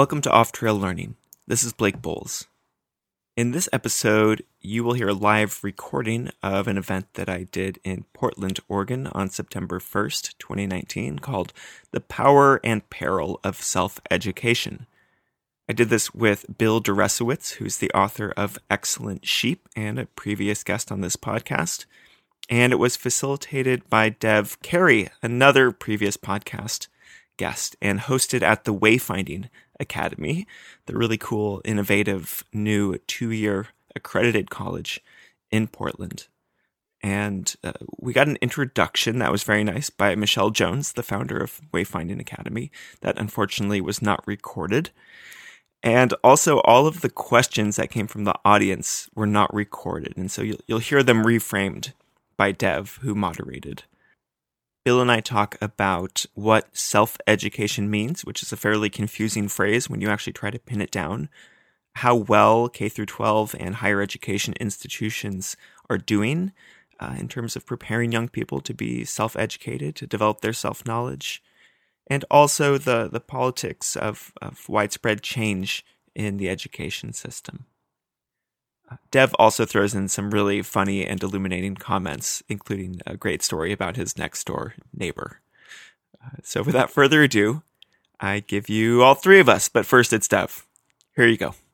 Welcome to Off Trail Learning. This is Blake Bowles. In this episode, you will hear a live recording of an event that I did in Portland, Oregon on September 1st, 2019, called The Power and Peril of Self-Education. I did this with Bill Deresiewicz, who's the author of Excellent Sheep and a previous guest on this podcast. And it was facilitated by Dev Carey, another previous podcast guest, and hosted at the Wayfinding Academy, the really cool, innovative, new 2-year accredited college in Portland. And we got an introduction that was very nice by Michelle Jones, the founder of Wayfinding Academy, that unfortunately was not recorded. And also all of the questions that came from the audience were not recorded. And so you'll hear them reframed by Dev, who moderated. Bill and I talk about what self-education means, which is a fairly confusing phrase when you actually try to pin it down, how well K-12 and higher education institutions are doing in terms of preparing young people to be self-educated, to develop their self-knowledge, and also the politics of widespread change in the education system. Dev also throws in some really funny and illuminating comments, including a great story about his next door neighbor. So without further ado, I give you all three of us, but first it's Dev. Here you go.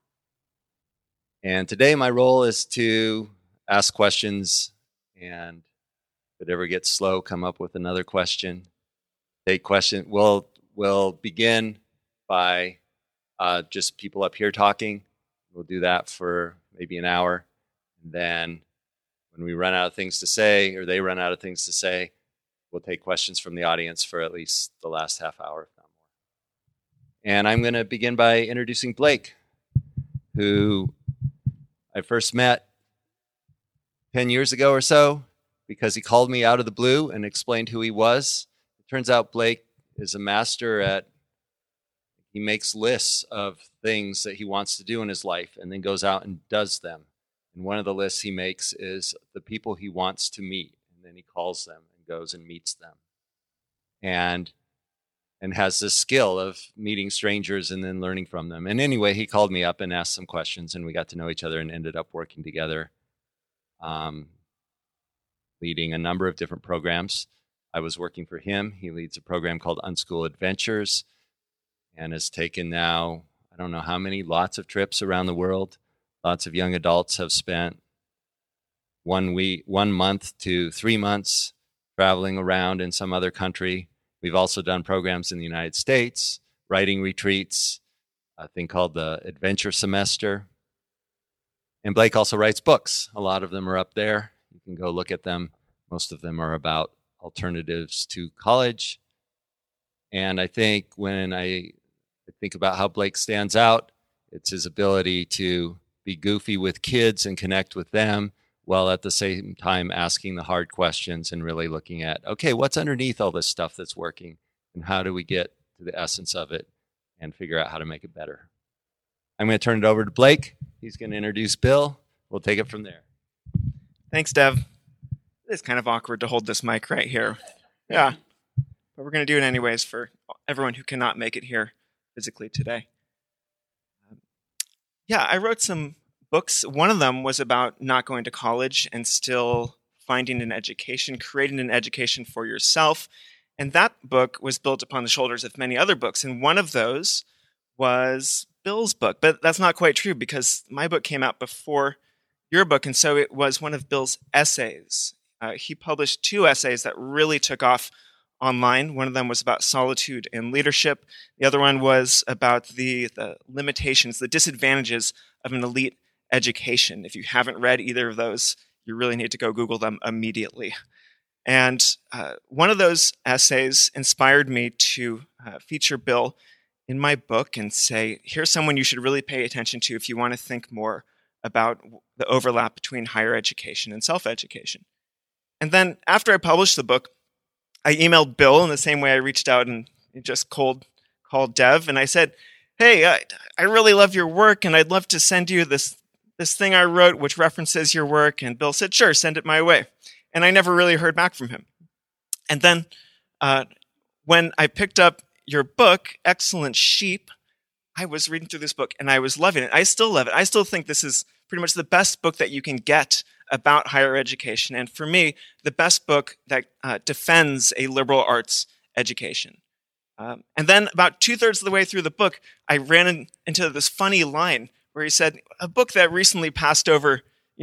And today my role is to ask questions, and if it ever gets slow, come up with another question. Take question. We'll begin by just people up here talking. We'll do that for maybe an hour. And then when we run out of things to say, or they run out of things to say, we'll take questions from the audience for at least the last half hour, if not more. And I'm going to begin by introducing Blake, who I first met 10 years ago or so because he called me out of the blue and explained who he was. It turns out Blake is a master at he makes lists of things that he wants to do in his life and then goes out and does them. And one of the lists he makes is the people he wants to meet. And then he calls them and goes and meets them. And has this skill of meeting strangers and then learning from them. And anyway, he called me up and asked some questions, and we got to know each other and ended up working together, leading a number of different programs. I was working for him. He leads a program called Unschool Adventures, and has taken now, I don't know how many, lots of trips around the world. Lots of young adults have spent 1 month to 3 months traveling around in some other country. We've also done programs in the United States, writing retreats, a thing called the Adventure Semester. And Blake also writes books. A lot of them are up there. You can go look at them. Most of them are about alternatives to college. And I think when I think about how Blake stands out, it's his ability to be goofy with kids and connect with them while at the same time asking the hard questions and really looking at, okay, what's underneath all this stuff that's working and how do we get to the essence of it and figure out how to make it better. I'm going to turn it over to Blake. He's going to introduce Bill. We'll take it from there. Thanks, Dev. It's kind of awkward to hold this mic right here. Yeah, but we're going to do it anyways for everyone who cannot make it here physically today. I wrote some books. One of them was about not going to college and still finding an education, creating an education for yourself. And that book was built upon the shoulders of many other books. And one of those was Bill's book. But that's not quite true because my book came out before your book. And so it was one of Bill's essays. He published 2 essays that really took off online. One of them was about solitude and leadership. The other one was about the limitations, the disadvantages of an elite education. If you haven't read either of those, you really need to go Google them immediately. And one of those essays inspired me to feature Bill in my book and say, here's someone you should really pay attention to if you want to think more about the overlap between higher education and self-education. And then after I published the book, I emailed Bill in the same way I reached out and just called Dev, and I said, hey, I really love your work, and I'd love to send you this thing I wrote which references your work. And Bill said, sure, send it my way. And I never really heard back from him. And then when I picked up your book, Excellent Sheep, I was reading through this book and I was loving it. I still love it. I still think this is pretty much the best book that you can get about higher education. And for me, the best book that defends a liberal arts education. And then about 2/3 of the way through the book, I ran into this funny line where he said, a book that recently passed over,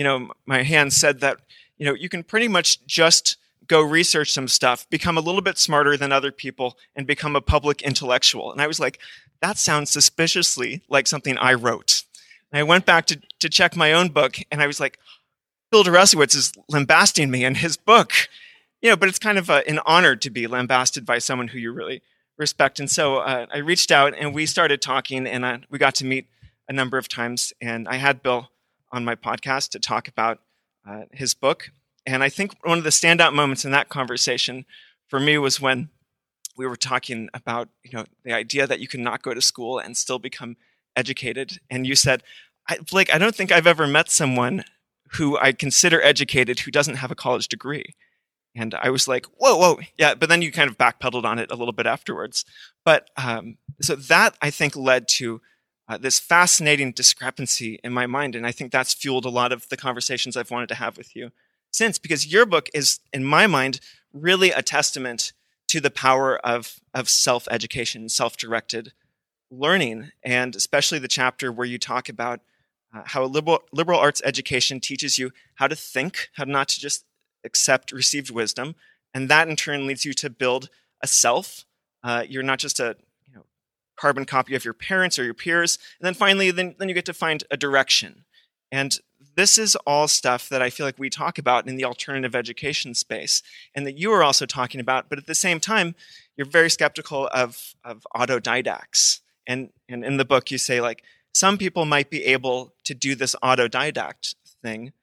my hand said that, you can pretty much just go research some stuff, become a little bit smarter than other people, and become a public intellectual. And I was like, that sounds suspiciously like something I wrote. And I went back to check my own book, and I was like, Phil Deresiewicz is lambasting me in his book. But it's kind of an honor to be lambasted by someone who you really respect. And so I reached out, and we started talking, and we got to meet a number of times. And I had Bill on my podcast to talk about his book. And I think one of the standout moments in that conversation for me was when we were talking about, the idea that you can not go to school and still become educated. And you said, Blake, I don't think I've ever met someone who I consider educated who doesn't have a college degree. And I was like, whoa, yeah. But then you kind of backpedaled on it a little bit afterwards. But so that, I think, led to this fascinating discrepancy in my mind. And I think that's fueled a lot of the conversations I've wanted to have with you since, because your book is, in my mind, really a testament to the power of self-education, self-directed learning, and especially the chapter where you talk about how a liberal arts education teaches you how to think, how not to just accept received wisdom, and that in turn leads you to build a self. You're not just a carbon copy of your parents or your peers, and then finally, then you get to find a direction. And this is all stuff that I feel like we talk about in the alternative education space, and that you are also talking about. But at the same time, you're very skeptical of autodidacts. And in the book, you say, like, some people might be able to do this autodidact thing,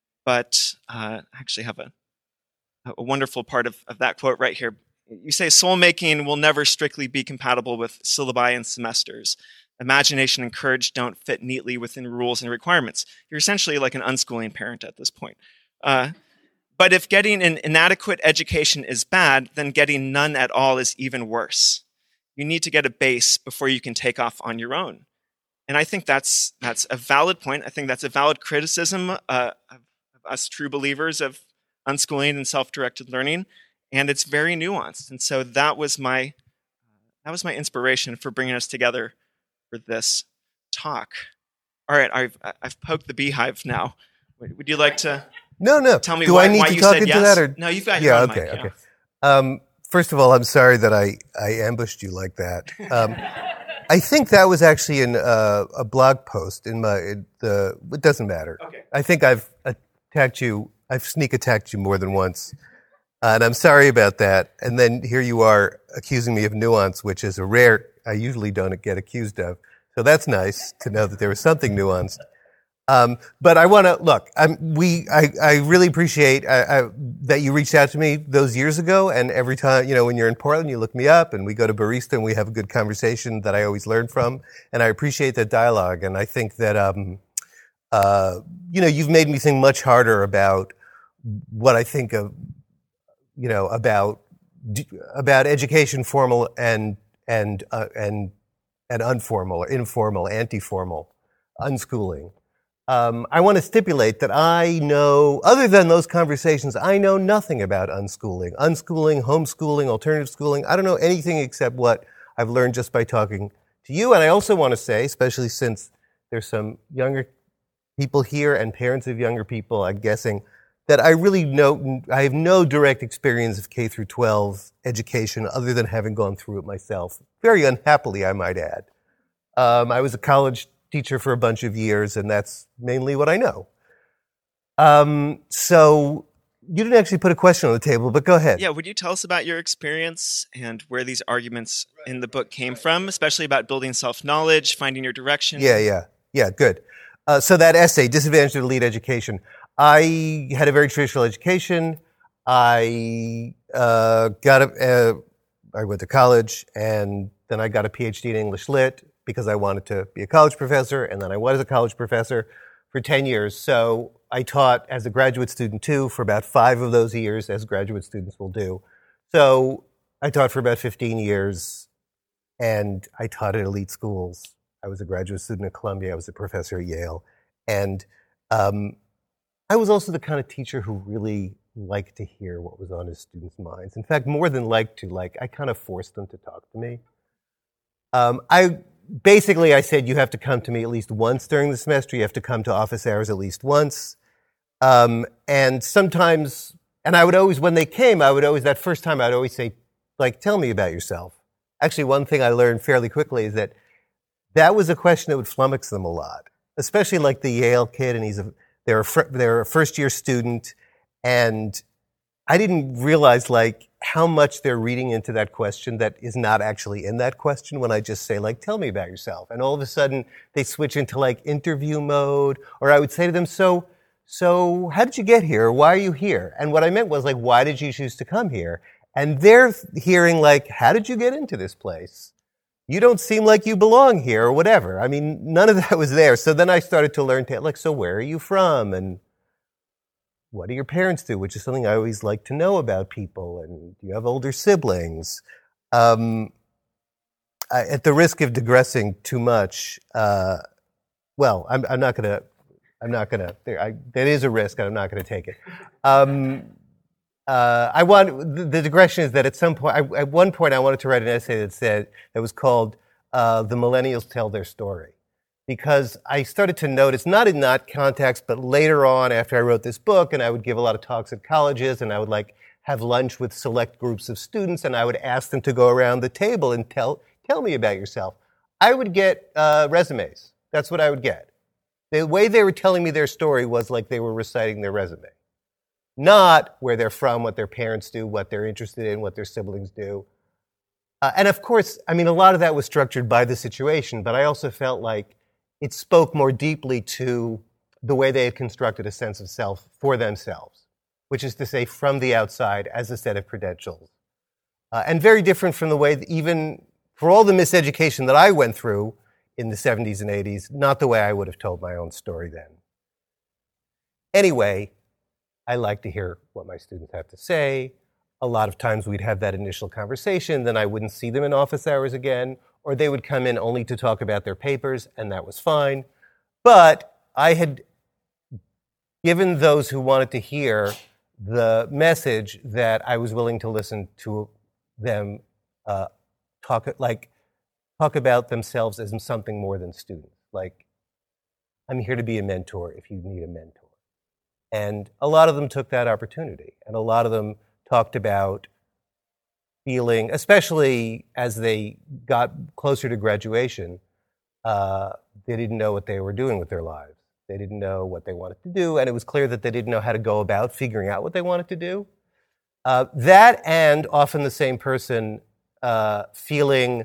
but I actually have a wonderful part of that quote right here. You say, soul making will never strictly be compatible with syllabi and semesters. Imagination and courage don't fit neatly within rules and requirements. You're essentially like an unschooling parent at this point. But if getting an inadequate education is bad, then getting none at all is even worse. You need to get a base before you can take off on your own. And I think that's a valid point. I think that's a valid criticism of us true believers of unschooling and self-directed learning. And it's very nuanced. And so that was my inspiration for bringing us together for this talk. All right, I've poked the beehive now. Would you like to tell me why you said yes? That, or? No, you've got your own mic. Okay. First of all, I'm sorry that I ambushed you like that. I think that was actually in a blog post it doesn't matter. Okay. I think I've sneak attacked you more than once. And I'm sorry about that. And then here you are accusing me of nuance, which is I usually don't get accused of. So that's nice to know that there was something nuanced. But I want to, look, I really appreciate that you reached out to me those years ago. And every time, when you're in Portland, you look me up and we go to Barista and we have a good conversation that I always learn from. And I appreciate that dialogue. And I think that, you've made me think much harder about what I think of, about education, formal and informal or informal, anti-formal, unschooling. I want to stipulate that I know, other than those conversations, I know nothing about unschooling, homeschooling, alternative schooling. I don't know anything except what I've learned just by talking to you. And I also want to say, especially since there's some younger people here and parents of younger people, I'm guessing, that I have no direct experience of K through 12 education other than having gone through it myself. Very unhappily, I might add. I was a college teacher for a bunch of years, and that's mainly what I know. So you didn't actually put a question on the table, but go ahead. Yeah, would you tell us about your experience and where these arguments in the book came from, especially about building self-knowledge, finding your direction? Yeah, good. So that essay, Disadvantage of Elite Education, I had a very traditional education. I went to college, and then I got a PhD in English Lit because I wanted to be a college professor, and then I was a college professor for 10 years. So I taught as a graduate student too for about 5 of those years, as graduate students will do. So I taught for about 15 years, and I taught at elite schools. I was a graduate student at Columbia. I was a professor at Yale. And I was also the kind of teacher who really liked to hear what was on his students' minds. In fact, more than like to, I kind of forced them to talk to me. I said, you have to come to me at least once during the semester. You have to come to office hours at least once. And sometimes, and I would always, when they came, that first time, I'd always say, tell me about yourself. Actually, one thing I learned fairly quickly is that was a question that would flummox them a lot, especially like the Yale kid, and they're a first-year student, and I didn't realize how much they're reading into that question that is not actually in that question when I just say, tell me about yourself. And all of a sudden, they switch into interview mode, or I would say to them, so how did you get here? Why are you here? And what I meant was, why did you choose to come here? And they're hearing, how did you get into this place? You don't seem like you belong here, or whatever. I mean, none of that was there. So then I started to learn so where are you from? And what do your parents do? Which is something I always like to know about people. And do you have older siblings? At the risk of digressing too much, I'm not gonna, that is a risk, and I'm not gonna take it. The digression is that at one point I wanted to write an essay that was called The Millennials Tell Their Story. Because I started to notice, not in that context, but later on after I wrote this book, and I would give a lot of talks at colleges, and I would have lunch with select groups of students, and I would ask them to go around the table and tell me about yourself. I would get resumes. That's what I would get. The way they were telling me their story was like they were reciting their resume. Not where they're from, what their parents do, what they're interested in, what their siblings do. And of course, a lot of that was structured by the situation, but I also felt like it spoke more deeply to the way they had constructed a sense of self for themselves, which is to say from the outside as a set of credentials. And very different from the way, even for all the miseducation that I went through in the 70s and 80s, not the way I would have told my own story then. Anyway, I like to hear what my students have to say. A lot of times we'd have that initial conversation, then I wouldn't see them in office hours again, or they would come in only to talk about their papers, and that was fine. But I had given those who wanted to hear the message that I was willing to listen to them talk about themselves as something more than students. I'm here to be a mentor if you need a mentor. And a lot of them took that opportunity, and a lot of them talked about feeling, especially as they got closer to graduation, they didn't know what they were doing with their lives. They didn't know what they wanted to do, and it was clear that they didn't know how to go about figuring out what they wanted to do. That, and often the same person feeling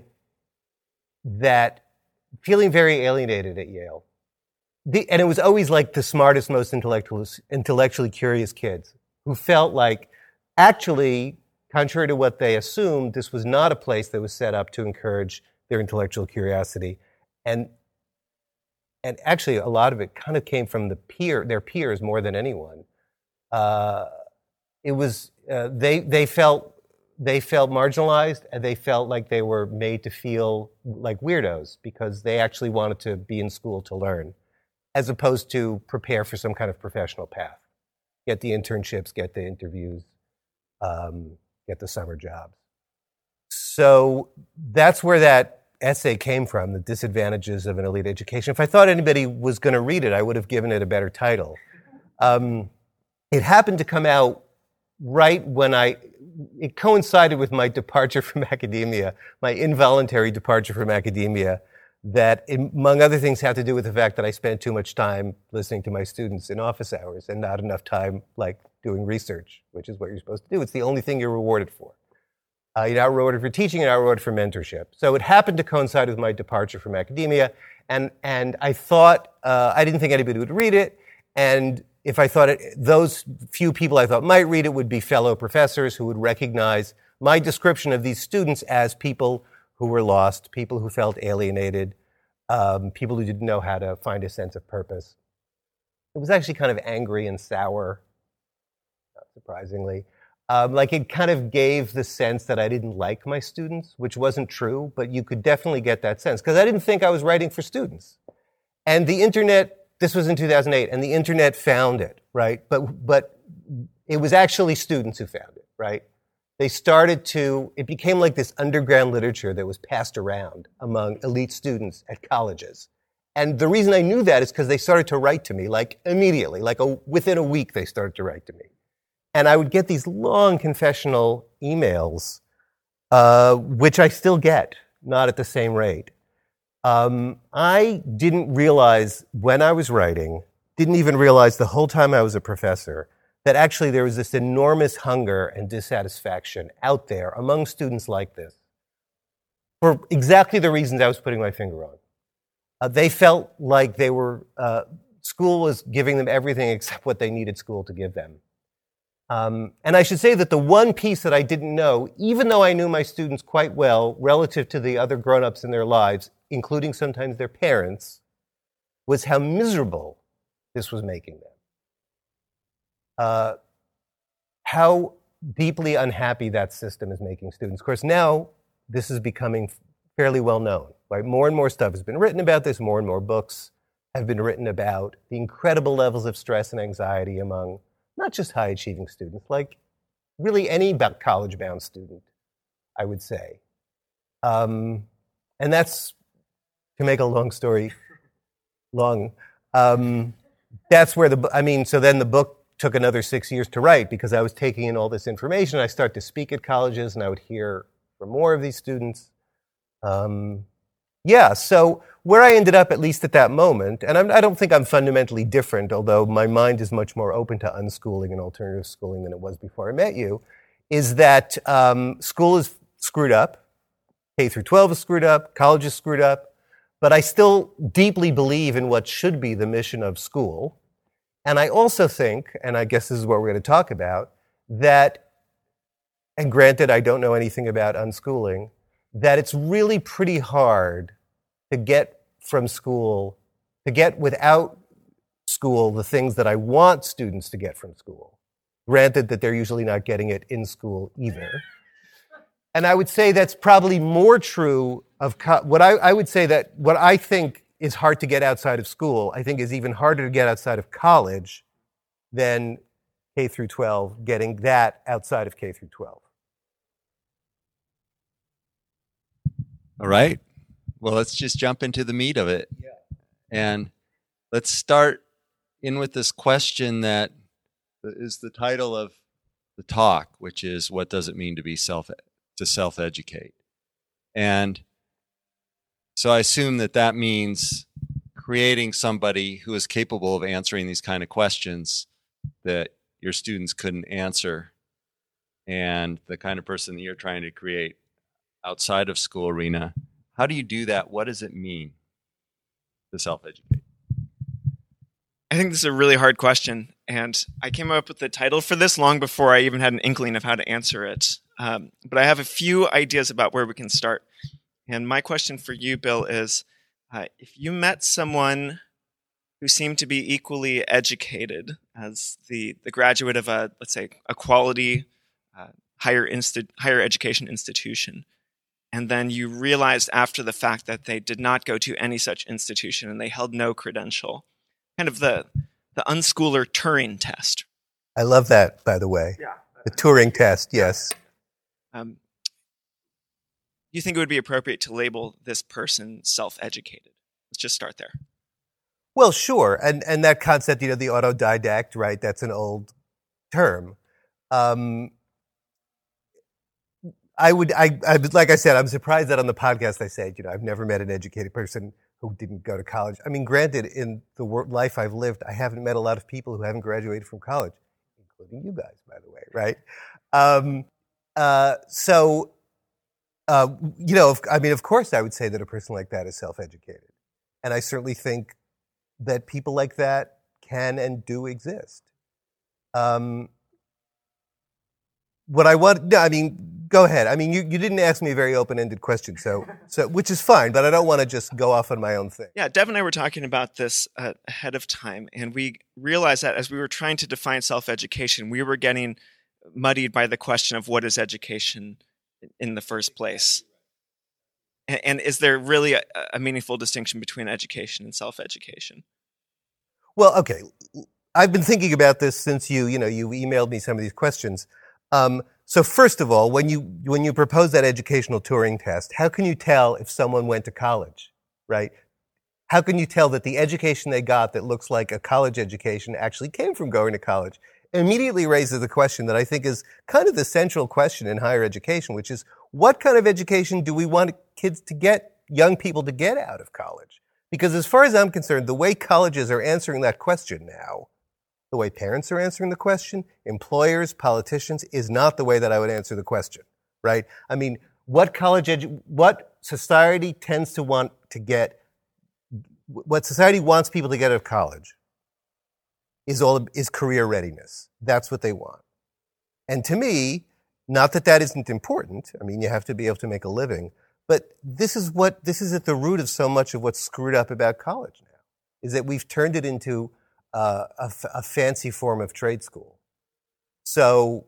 very alienated at Yale. And it was always the smartest, most intellectually curious kids who felt actually, contrary to what they assumed, this was not a place that was set up to encourage their intellectual curiosity. And actually, a lot of it kind of came from their peers more than anyone. It was they felt marginalized, and they felt like they were made to feel like weirdos because they actually wanted to be in school to learn, as opposed to prepare for some kind of professional path, get the internships, get the interviews, get the summer jobs. So that's where that essay came from, The Disadvantages of an Elite Education. If I thought anybody was going to read it, I would have given it a better title. It happened to come out right when it coincided with my departure from academia, my involuntary departure from academia, that, among other things, had to do with the fact that I spent too much time listening to my students in office hours and not enough time, doing research, which is what you're supposed to do. It's the only thing you're rewarded for. You're not rewarded for teaching, you're not rewarded for mentorship. So it happened to coincide with my departure from academia, and I thought, I didn't think anybody would read it, and if I thought those few people I thought might read it would be fellow professors who would recognize my description of these students as people who were lost, people who felt alienated, people who didn't know how to find a sense of purpose. It was actually kind of angry and sour, not surprisingly. Like it kind of gave the sense that I didn't like my students, which wasn't true, but you could definitely get that sense because I didn't think I was writing for students. And the internet, this was in 2008, and the internet found it, right? But it was actually students who found it, right? They started to, it became like this underground literature that was passed around among elite students at colleges. And the reason I knew that is because they started to write to me, like immediately, like within a week they started to write to me. And I would get these long confessional emails, which I still get, not at the same rate. I didn't realize when I was writing, didn't even realize the whole time I was a professor, that actually there was this enormous hunger and dissatisfaction out there among students like this for exactly the reasons I was putting my finger on. They felt like they were, school was giving them everything except what they needed school to give them. And I should say that the one piece that I didn't know, even though I knew my students quite well relative to the other grown-ups in their lives, including sometimes their parents, was how miserable this was making them. How deeply unhappy that system is making students. Of course, now this is becoming fairly well known, right? More and more stuff has been written about this, more and more books have been written about the incredible levels of stress and anxiety among not just high-achieving students, like really any college-bound student, I would say. And that's, to make a long story long, that's where so then the book took another 6 years to write because I was taking in all this information. I started to speak at colleges, and I would hear from more of these students. So where I ended up, at least at that moment, and I don't think I'm fundamentally different, although my mind is much more open to unschooling and alternative schooling than it was before I met you, is that school is screwed up, K through 12 is screwed up, college is screwed up, but I still deeply believe in what should be the mission of school. And I also think, and I guess this is what we're going to talk about, that, and granted I don't know anything about unschooling, that it's really pretty hard to get from school, to get without school the things that I want students to get from school. Granted that they're usually not getting it in school either. And I would say that's probably more true of what I would say that what I think is hard to get outside of school, I think is even harder to get outside of college than K through 12, getting that outside of K through 12. All right. Well, let's just jump into the meat of it. Yeah. And let's start in with this question that is the title of the talk, which is, what does it mean to self-educate? And so I assume that means creating somebody who is capable of answering these kind of questions that your students couldn't answer, and the kind of person that you're trying to create outside of school arena. How do you do that? What does it mean to self-educate? I think this is a really hard question, and I came up with the title for this long before I even had an inkling of how to answer it. But I have a few ideas about where we can start. And my question for you, Bill, is if you met someone who seemed to be equally educated as the graduate of let's say, a quality higher education institution, and then you realized after the fact that they did not go to any such institution and they held no credential, kind of the unschooler Turing test. I love that, by the way. Yeah. The Turing test, yes. Do you think it would be appropriate to label this person self-educated? Let's just start there. Well, sure. And that concept, the autodidact, right? That's an old term. I like I said, I'm surprised that on the podcast I said, I've never met an educated person who didn't go to college. I mean, granted, in the life I've lived, I haven't met a lot of people who haven't graduated from college, including you guys, by the way, right? Of course I would say that a person like that is self-educated. And I certainly think that people like that can and do exist. Go ahead. You didn't ask me a very open-ended question, so which is fine, but I don't want to just go off on my own thing. Yeah, Dev and I were talking about this ahead of time, and we realized that as we were trying to define self-education, we were getting muddied by the question of what is education in the first place. And is there really a meaningful distinction between education and self-education? Well, okay. I've been thinking about this since you emailed me some of these questions. So first of all, when you propose that educational Turing test, how can you tell if someone went to college, right? How can you tell that the education they got that looks like a college education actually came from going to college? It immediately raises the question that I think is kind of the central question in higher education, which is what kind of education do we want kids to get, young people to get out of college? Because as far as I'm concerned, the way colleges are answering that question now, the way parents are answering the question, employers, politicians, is not the way that I would answer the question, right? I mean, what society tends to want to get, what society wants people to get out of college is career readiness. That's what they want. And to me, not that that isn't important. I mean, you have to be able to make a living, but this is at the root of so much of what's screwed up about college now, is that we've turned it into a fancy form of trade school. So,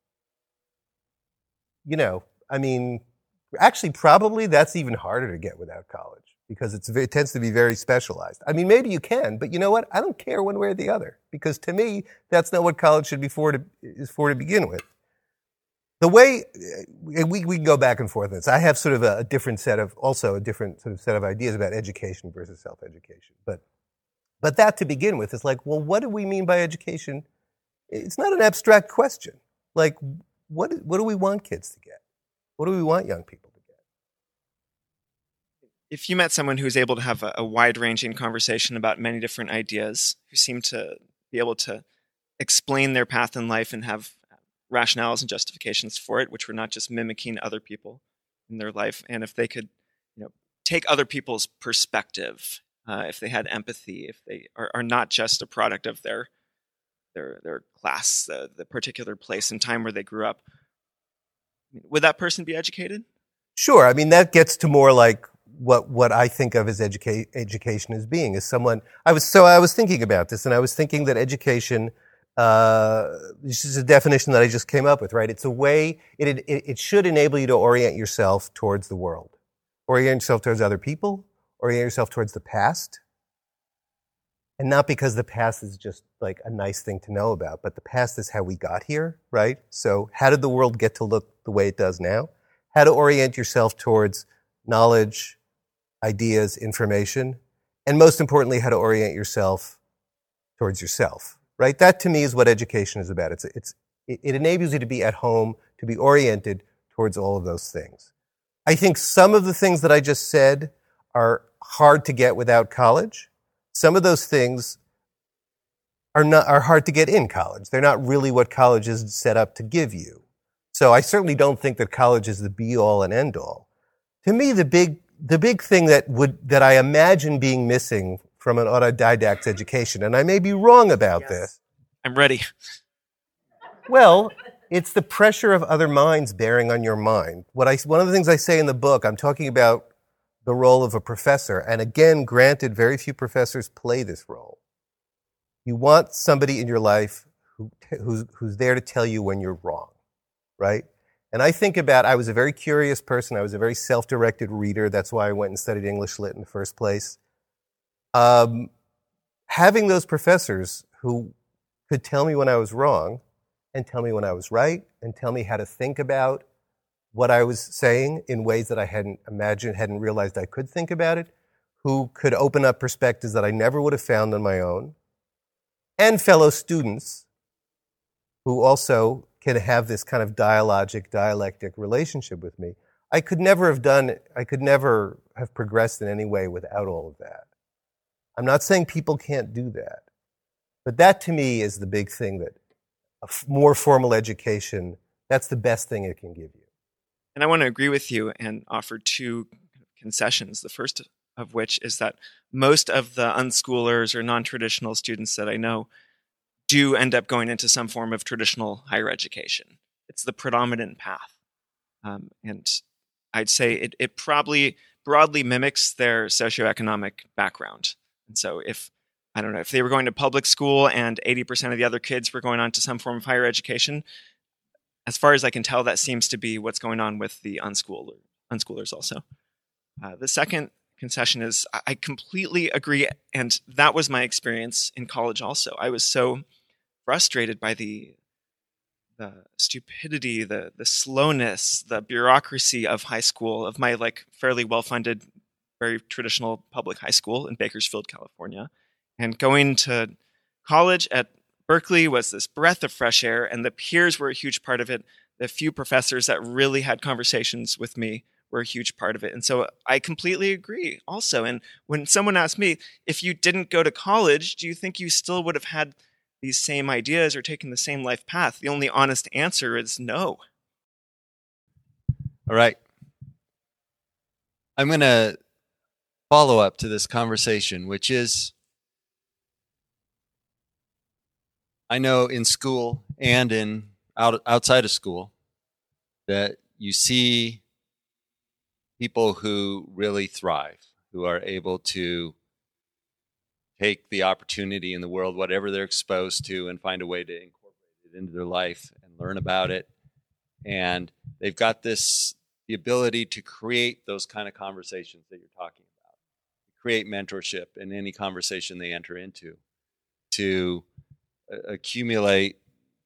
I mean, actually, probably that's even harder to get without college because it tends to be very specialized. I mean, maybe you can, but you know what? I don't care one way or the other because to me, that's not what college should be is for to begin with. The way we can go back and forth on this. I have sort of a different set of ideas about education versus self-education, But that to begin with is like, well, what do we mean by education? It's not an abstract question. Like, what do we want kids to get? What do we want young people to get? If you met someone who's able to have a wide-ranging conversation about many different ideas, who seem to be able to explain their path in life and have rationales and justifications for it, which were not just mimicking other people in their life, and if they could, take other people's perspective, if they had empathy, if they are not just a product of their class, the particular place and time where they grew up, would that person be educated? Sure. I mean, that gets to more like what I think of as education as being, as someone. I was thinking about this, and I was thinking that education. This is a definition that I just came up with, right? It's a way. It should enable you to orient yourself towards the world, orient yourself towards other people, orient yourself towards the past. And not because the past is just like a nice thing to know about, but the past is how we got here, right? So how did the world get to look the way it does now? How to orient yourself towards knowledge, ideas, information, and most importantly, how to orient yourself towards yourself, right? That to me is what education is about. It enables you to be at home, to be oriented towards all of those things. I think some of the things that I just said are hard to get without college. Some of those things are hard to get in college. They're not really what college is set up to give you. So I certainly don't think that college is the be all and end all. To me, the big thing that I imagine being missing from an autodidact's education, and I may be wrong about this. I'm ready. Well, it's the pressure of other minds bearing on your mind. One of the things I say in the book, I'm talking about the role of a professor. And again, granted, very few professors play this role. You want somebody in your life who's there to tell you when you're wrong, right? And I think I was a very curious person. I was a very self-directed reader. That's why I went and studied English Lit in the first place. Having those professors who could tell me when I was wrong and tell me when I was right and tell me how to think about what I was saying in ways that I hadn't imagined, hadn't realized I could think about it, who could open up perspectives that I never would have found on my own, and fellow students who also can have this kind of dialectic relationship with me. I could never have progressed in any way without all of that. I'm not saying people can't do that, but that to me is the big thing, that a more formal education, that's the best thing it can give you. And I want to agree with you and offer two concessions. The first of which is that most of the unschoolers or non-traditional students that I know do end up going into some form of traditional higher education. It's the predominant path. And I'd say it probably broadly mimics their socioeconomic background. And so if they were going to public school and 80% of the other kids were going on to some form of higher education, as far as I can tell, that seems to be what's going on with the unschoolers also. The second concession is I completely agree, and that was my experience in college also. I was so frustrated by the stupidity, the slowness, the bureaucracy of high school, of my fairly well-funded, very traditional public high school in Bakersfield, California. And going to college at Berkeley was this breath of fresh air, and the peers were a huge part of it. The few professors that really had conversations with me were a huge part of it. And so I completely agree also. And when someone asked me, if you didn't go to college, do you think you still would have had these same ideas or taken the same life path? The only honest answer is no. All right. I'm going to follow up to this conversation, which is, I know in school and outside of school that you see people who really thrive, who are able to take the opportunity in the world, whatever they're exposed to, and find a way to incorporate it into their life and learn about it. And they've got the ability to create those kind of conversations that you're talking about, create mentorship in any conversation they enter into, to accumulate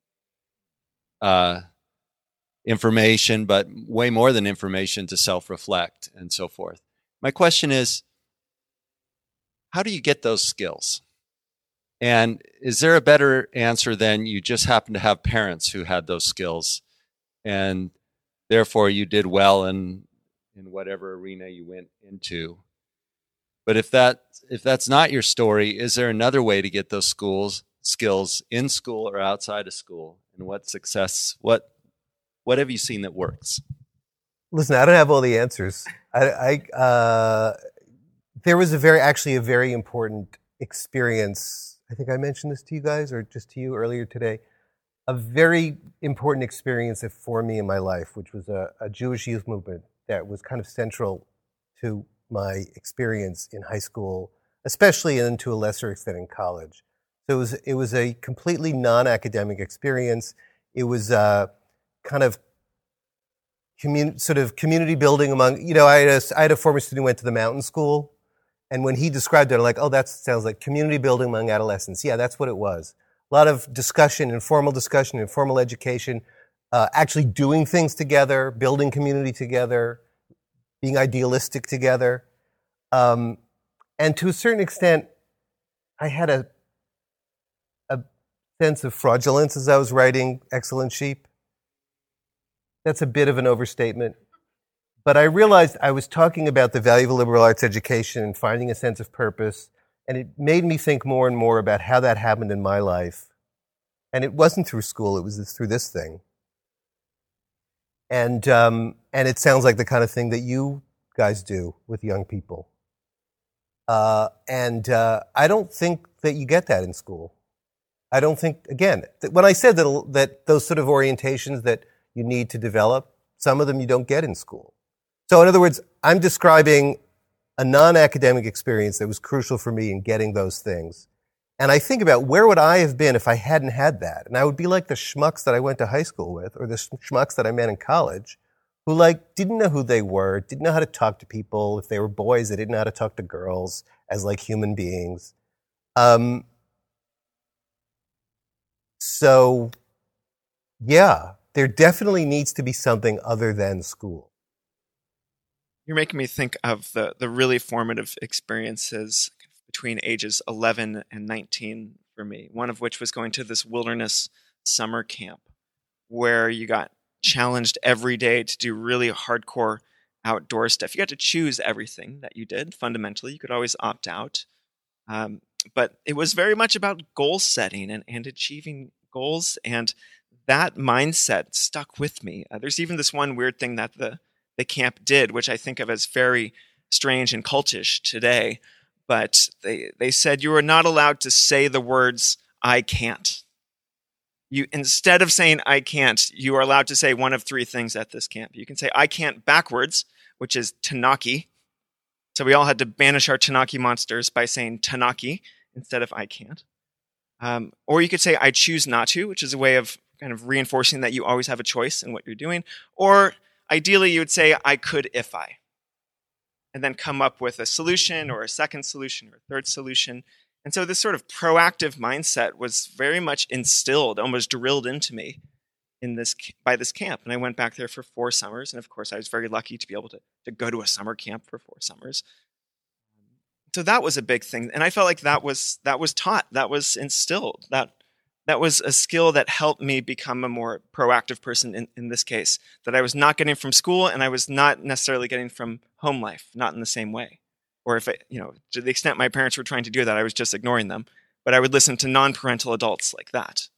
information, but way more than information, to self-reflect and so forth. My question is, how do you get those skills? And is there a better answer than you just happen to have parents who had those skills and therefore you did well in whatever arena you went into? But if that's not your story, is there another way to get those skills in school or outside of school? And what have you seen that works? Listen, I don't have all the answers. There was a very important experience. I think I mentioned this to you guys or just to you earlier today. A very important experience for me in my life, which was a Jewish youth movement that was kind of central to my experience in high school, especially and to a lesser extent in college. So it was a completely non-academic experience. It was kind of community building among, I had a former student who went to the mountain school, and when he described it, I'm like, oh, that sounds like community building among adolescents. Yeah, that's what it was. A lot of discussion, informal education, actually doing things together, building community together, being idealistic together. And to a certain extent, I had a sense of fraudulence as I was writing Excellent Sheep. That's a bit of an overstatement. But I realized I was talking about the value of a liberal arts education and finding a sense of purpose, and it made me think more and more about how that happened in my life. And it wasn't through school, it was through this thing. And it sounds like the kind of thing that you guys do with young people. I don't think that you get that in school. I don't think, again, when I said that those sort of orientations that you need to develop, some of them you don't get in school. So in other words, I'm describing a non-academic experience that was crucial for me in getting those things. And I think about where would I have been if I hadn't had that? And I would be like the schmucks that I went to high school with, or the schmucks that I met in college, who didn't know who they were, didn't know how to talk to people. If they were boys, they didn't know how to talk to girls as human beings. So, yeah, there definitely needs to be something other than school. You're making me think of the really formative experiences between ages 11 and 19 for me, one of which was going to this wilderness summer camp where you got challenged every day to do really hardcore outdoor stuff. You got to choose everything that you did. Fundamentally, you could always opt out. But it was very much about goal setting and achieving goals. And that mindset stuck with me. There's even this one weird thing that the camp did, which I think of as very strange and cultish today. But they said you were not allowed to say the words, I can't. Instead of saying I can't, you are allowed to say one of three things at this camp. You can say I can't backwards, which is Tanaki. So we all had to banish our Tanaki monsters by saying Tanaki instead of I can't. Or you could say I choose not to, which is a way of kind of reinforcing that you always have a choice in what you're doing. Or ideally, you would say, I could if I, and then come up with a solution or a second solution or a third solution. And so this sort of proactive mindset was very much instilled, almost drilled into me by this camp. And I went back there for 4 summers. And of course, I was very lucky to be able to go to a summer camp for 4 summers. So that was a big thing. And I felt like that was taught, that was instilled, that was a skill that helped me become a more proactive person in this case, that I was not getting from school and I was not necessarily getting from home life, not in the same way. Or if to the extent my parents were trying to do that, I was just ignoring them. But I would listen to non-parental adults like that.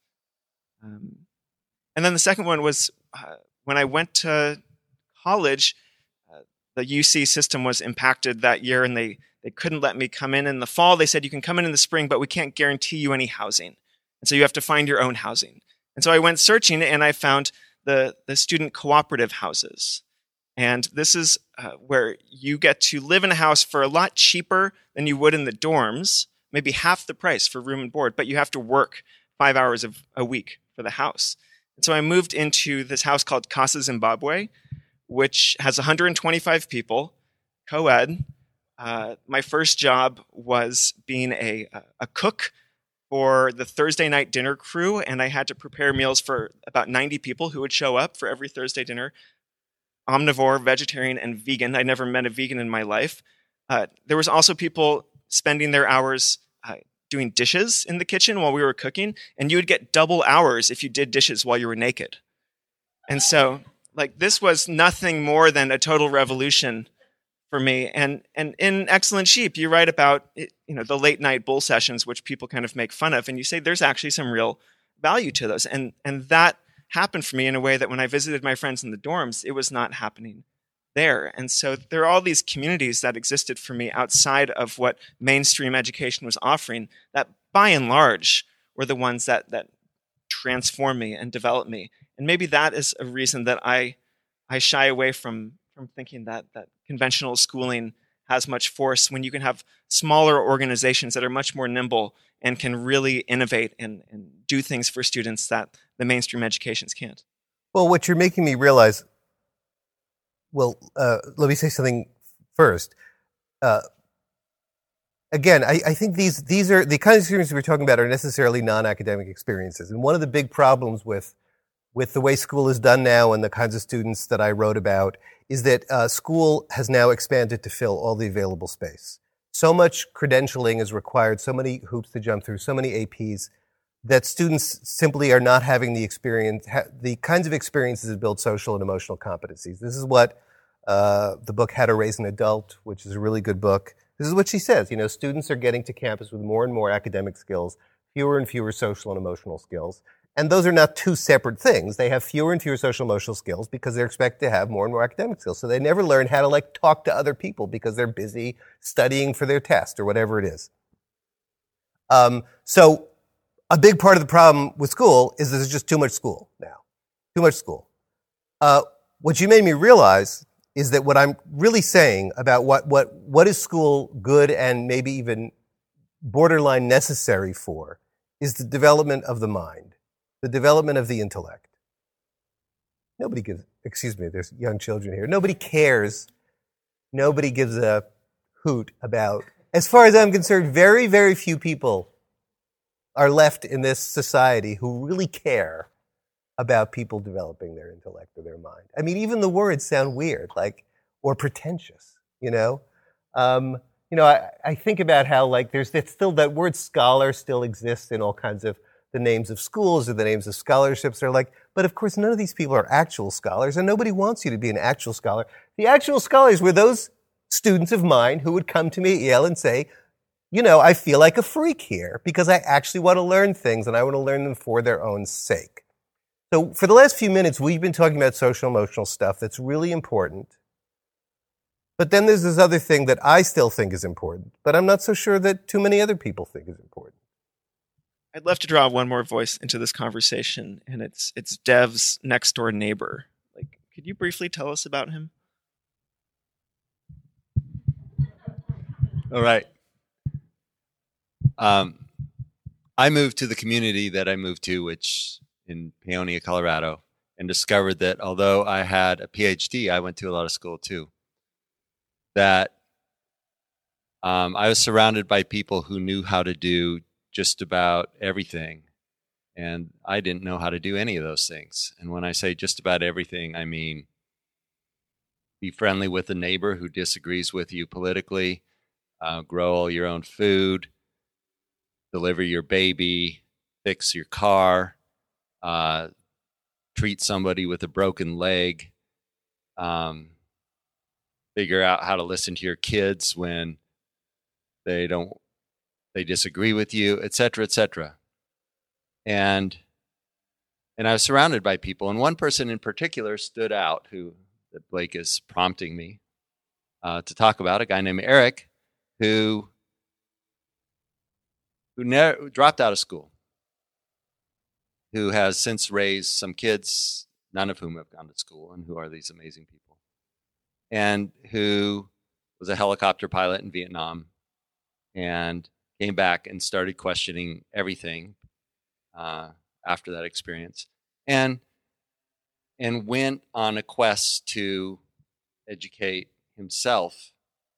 And then the second one was when I went to college, the UC system was impacted that year, and they couldn't let me come in the fall. They said, you can come in the spring, but we can't guarantee you any housing. And so you have to find your own housing. And so I went searching, and I found the student cooperative houses. And this is where you get to live in a house for a lot cheaper than you would in the dorms, maybe half the price for room and board, but you have to work 5 hours a week for the house. And so I moved into this house called Casa Zimbabwe, which has 125 people, co-ed. My first job was being a cook for the Thursday night dinner crew, and I had to prepare meals for about 90 people who would show up for every Thursday dinner. Omnivore, vegetarian, and vegan. I never met a vegan in my life. There was also people spending their hours doing dishes in the kitchen while we were cooking, and you would get double hours if you did dishes while you were naked. And so, this was nothing more than a total revolution for me. And in Excellent Sheep, you write about the late night bull sessions, which people kind of make fun of, and you say there's actually some real value to those. And that happened for me in a way that when I visited my friends in the dorms, it was not happening there. And so there are all these communities that existed for me outside of what mainstream education was offering that by and large were the ones that transform me and develop me. And maybe that is a reason that I shy away from thinking that conventional schooling has much force when you can have smaller organizations that are much more nimble and can really innovate and do things for students that the mainstream educations can't. Well, what you're making me realize, let me say something first. Again, I think these are the kind of experiences we're talking about are necessarily non-academic experiences. And one of the big problems with the way school is done now and the kinds of students that I wrote about is that school has now expanded to fill all the available space. So much credentialing is required, so many hoops to jump through, so many APs, that students simply are not having the experience, the kinds of experiences that build social and emotional competencies. This is what the book How to Raise an Adult, which is a really good book, this is what she says. Students are getting to campus with more and more academic skills, fewer and fewer social and emotional skills. And those are not two separate things. They have fewer and fewer social emotional skills because they're expected to have more and more academic skills. So they never learn how to talk to other people because they're busy studying for their test or whatever it is. So a big part of the problem with school is there's just too much school now. Too much school. What you made me realize is that what I'm really saying about what is school good and maybe even borderline necessary for is the development of the mind. The development of the intellect. There's young children here. Nobody cares. Nobody gives a hoot about, as far as I'm concerned, very, very few people are left in this society who really care about people developing their intellect or their mind. I mean, even the words sound weird, or pretentious, I think about how, there's still that word scholar still exists in all kinds of the names of schools or the names of scholarships. Are but of course none of these people are actual scholars, and nobody wants you to be an actual scholar. The actual scholars were those students of mine who would come to me at Yale and say, I feel like a freak here because I actually want to learn things and I want to learn them for their own sake. So for the last few minutes, we've been talking about social emotional stuff that's really important. But then there's this other thing that I still think is important, but I'm not so sure that too many other people think is important. I'd love to draw one more voice into this conversation, and it's Dev's next door neighbor. Could you briefly tell us about him? All right. I moved to the community that I moved to, which in Paonia, Colorado, and discovered that although I had a PhD, I went to a lot of school too, that I was surrounded by people who knew how to do just about everything. And I didn't know how to do any of those things. And when I say just about everything, I mean be friendly with a neighbor who disagrees with you politically, grow all your own food, deliver your baby, fix your car, treat somebody with a broken leg, figure out how to listen to your kids when they disagree with you, et cetera, et cetera. And I was surrounded by people, and one person in particular stood out that Blake is prompting me to talk about, a guy named Eric, who dropped out of school, who has since raised some kids, none of whom have gone to school, and who are these amazing people, and who was a helicopter pilot in Vietnam and came back and started questioning everything after that experience, and went on a quest to educate himself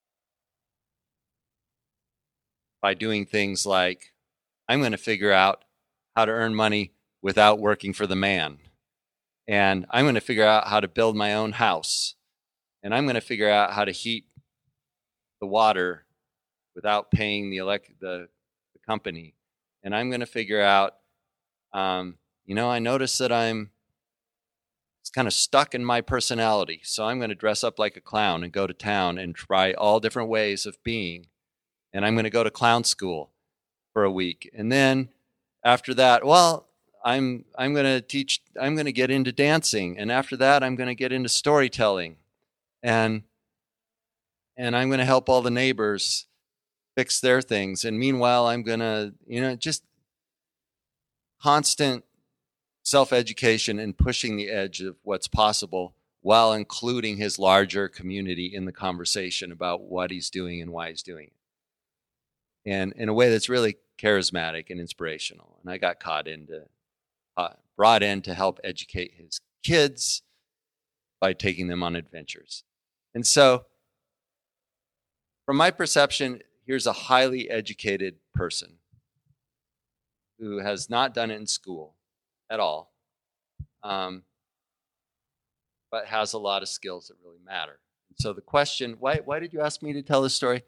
by doing things like, I'm going to figure out how to earn money without working for the man. And I'm going to figure out how to build my own house. And I'm going to figure out how to heat the water without paying the company. And I'm going to figure out, I notice that it's kind of stuck in my personality. So I'm going to dress up like a clown and go to town and try all different ways of being. And I'm going to go to clown school for a week. And then after that, I'm going to get into dancing. And after that, I'm going to get into storytelling. And I'm going to help all the neighbors fix their things. And meanwhile, I'm going to, just constant self-education and pushing the edge of what's possible while including his larger community in the conversation about what he's doing and why he's doing it. And in a way that's really charismatic and inspirational. And I got brought in to help educate his kids by taking them on adventures. And so, from my perception, here's a highly educated person who has not done it in school at all, but has a lot of skills that really matter. And so the question, why did you ask me to tell this story?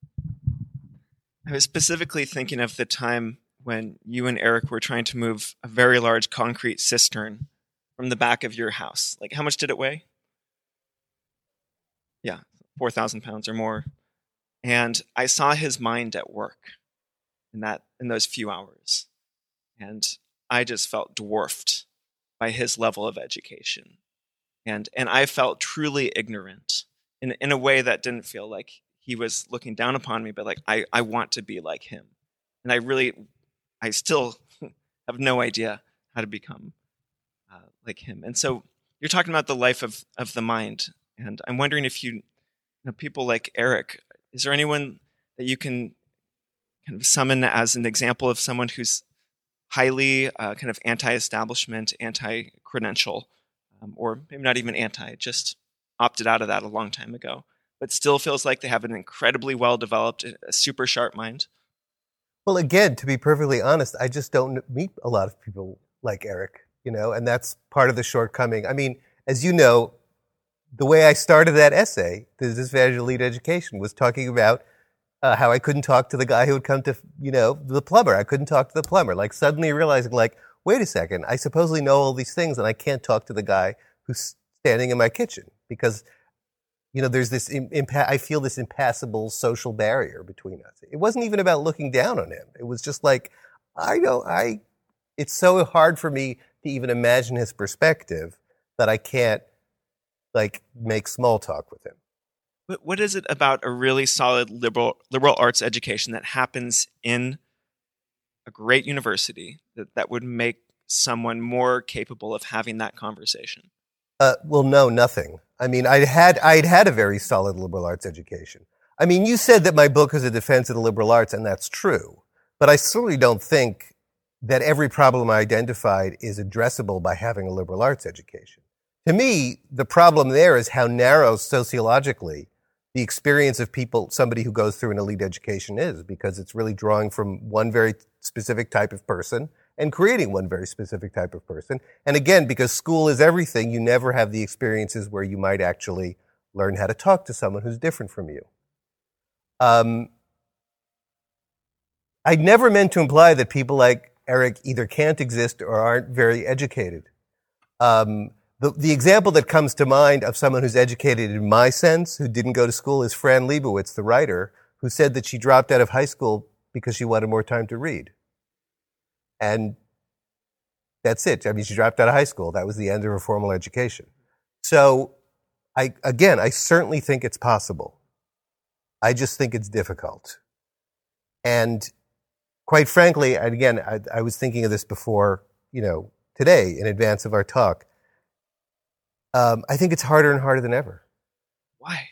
I was specifically thinking of the time when you and Eric were trying to move a very large concrete cistern from the back of your house. Like, how much did it weigh? Yeah, 4,000 pounds or more. And I saw his mind at work in those few hours. And I just felt dwarfed by his level of education. And I felt truly ignorant in a way that didn't feel like he was looking down upon me, but like I want to be like him. And I still have no idea how to become like him. And so you're talking about the life of the mind. And I'm wondering if people like Eric, is there anyone that you can kind of summon as an example of someone who's highly kind of anti-establishment, anti-credential, or maybe not even anti, just opted out of that a long time ago, but still feels like they have an incredibly well-developed, a super sharp mind? Well, again, to be perfectly honest, I just don't meet a lot of people like Eric, and that's part of the shortcoming. I mean, as you know, the way I started that essay, the Disadvantage of Elite Education, was talking about how I couldn't talk to the guy who would come to, the plumber. I couldn't talk to the plumber. Like, suddenly realizing, like, wait a second, I supposedly know all these things, and I can't talk to the guy who's standing in my kitchen because, there's this, I feel this impassable social barrier between us. It wasn't even about looking down on him. It was just like, it's so hard for me to even imagine his perspective that I can't, make small talk with him. What is it about a really solid liberal arts education that happens in a great university that would make someone more capable of having that conversation? Well, no, nothing. I mean, I'd had a very solid liberal arts education. I mean, you said that my book is a defense of the liberal arts, and that's true. But I certainly don't think that every problem I identified is addressable by having a liberal arts education. To me, the problem there is how narrow sociologically the experience of somebody who goes through an elite education is, because it's really drawing from one very specific type of person and creating one very specific type of person. And again, because school is everything, you never have the experiences where you might actually learn how to talk to someone who's different from you. I never meant to imply that people like Eric either can't exist or aren't very educated. The example that comes to mind of someone who's educated in my sense, who didn't go to school, is Fran Lebowitz, the writer, who said that she dropped out of high school because she wanted more time to read. And that's it. I mean, she dropped out of high school. That was the end of her formal education. So, I certainly think it's possible. I just think it's difficult. And quite frankly, and again, I was thinking of this before, today in advance of our talk. I think it's harder and harder than ever. Why?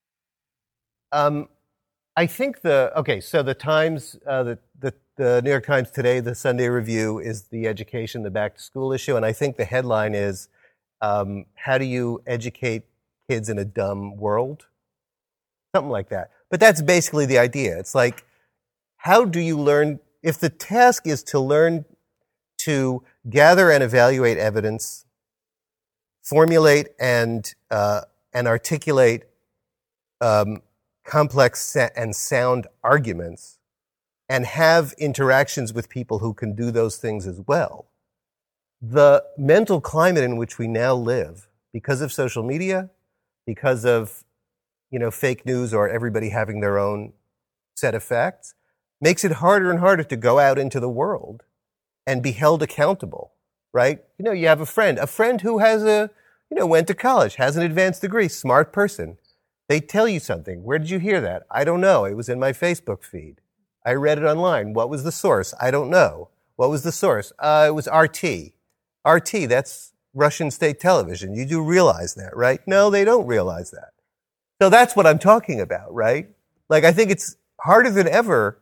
I think so the Times, the New York Times today, the Sunday Review is the education, the back to school issue. And I think the headline is, how do you educate kids in a dumb world? Something like that. But that's basically the idea. It's like, how do you learn, if the task is to learn to gather and evaluate evidence, formulate and articulate complex and sound arguments, and have interactions with people who can do those things as well. The mental climate in which we now live, because of social media, because of fake news or everybody having their own set of facts, makes it harder and harder to go out into the world and be held accountable, right? You have a friend who has went to college, has an advanced degree, smart person. They tell you something. Where did you hear that? I don't know. It was in my Facebook feed. I read it online. What was the source? I don't know. What was the source? It was RT. RT, that's Russian state television. You do realize that, right? No, they don't realize that. So that's what I'm talking about, right? Like, I think it's harder than ever.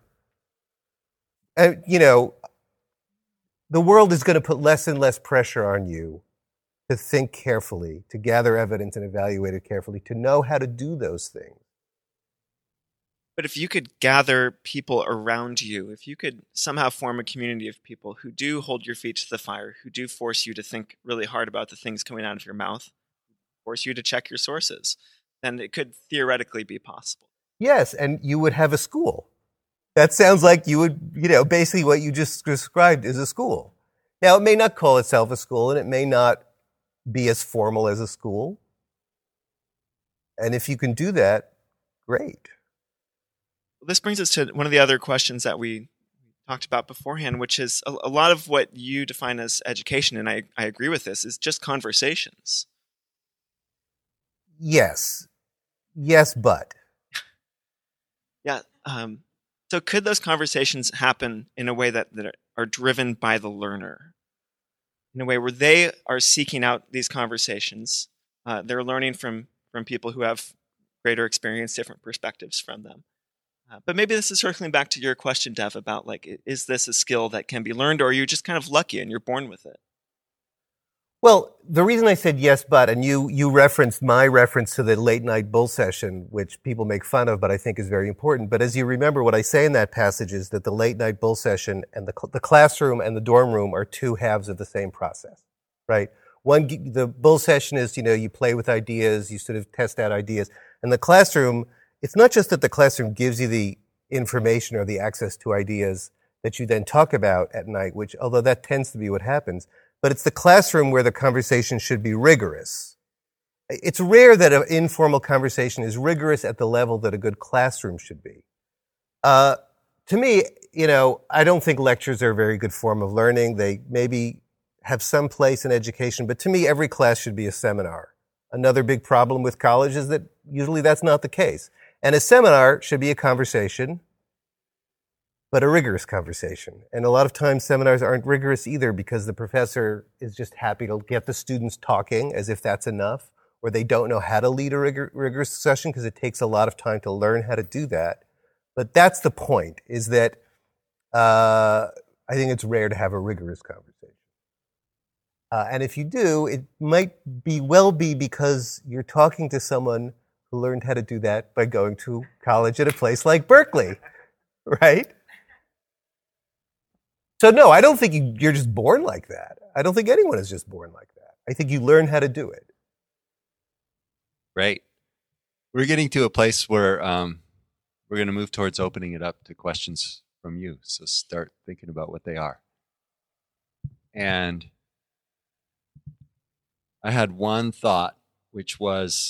The world is going to put less and less pressure on you to think carefully, to gather evidence and evaluate it carefully, to know how to do those things. But if you could gather people around you, if you could somehow form a community of people who do hold your feet to the fire, who do force you to think really hard about the things coming out of your mouth, force you to check your sources, then it could theoretically be possible. Yes, and you would have a school. That sounds like you would, basically what you just described is a school. Now, it may not call itself a school, and it may not be as formal as a school. And if you can do that, great. This brings us to one of the other questions that we talked about beforehand, which is a lot of what you define as education, and I agree with this, is just conversations. Yes. Yes, but. Yeah. So could those conversations happen in a way that are driven by the learner? In a way where they are seeking out these conversations. They're learning from people who have greater experience, different perspectives from them. But maybe this is circling back to your question, Dev, about is this a skill that can be learned, or are you just kind of lucky and you're born with it? Well, the reason I said yes, but, and you referenced my reference to the late night bull session, which people make fun of, but I think is very important. But as you remember, what I say in that passage is that the late night bull session and the classroom and the dorm room are two halves of the same process, right? The bull session is, you play with ideas, you sort of test out ideas. And the classroom, it's not just that the classroom gives you the information or the access to ideas that you then talk about at night, which, although that tends to be what happens, but it's the classroom where the conversation should be rigorous. It's rare that an informal conversation is rigorous at the level that a good classroom should be. To me, I don't think lectures are a very good form of learning. They maybe have some place in education, but to me, every class should be a seminar. Another big problem with college is that usually that's not the case. And a seminar should be a conversation, but a rigorous conversation. And a lot of times seminars aren't rigorous either because the professor is just happy to get the students talking as if that's enough, or they don't know how to lead a rigorous session because it takes a lot of time to learn how to do that. But that's the point, is that I think it's rare to have a rigorous conversation. And if you do, it might well be because you're talking to someone who learned how to do that by going to college at a place like Berkeley, right? So no, I don't think you're just born like that. I don't think anyone is just born like that. I think you learn how to do it. Right. We're getting to a place where we're going to move towards opening it up to questions from you. So start thinking about what they are. And I had one thought, which was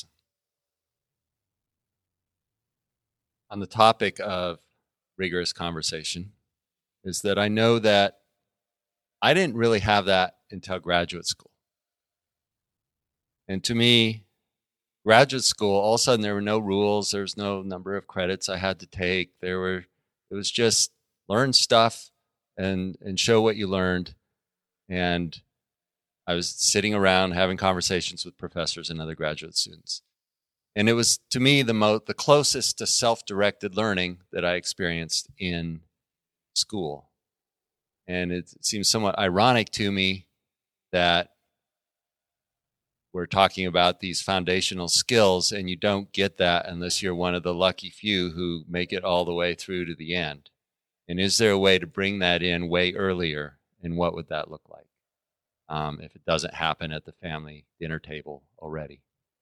on the topic of rigorous conversation, is that I know that I didn't really have that until graduate school. And to me, graduate school, all of a sudden there were no rules. There was no number of credits I had to take. It was just learn stuff and show what you learned. And I was sitting around having conversations with professors and other graduate students. And it was, to me, the closest to self-directed learning that I experienced in school. And it seems somewhat ironic to me that we're talking about these foundational skills, and you don't get that unless you're one of the lucky few who make it all the way through to the end. And is there a way to bring that in way earlier, and what would that look like if it doesn't happen at the family dinner table already?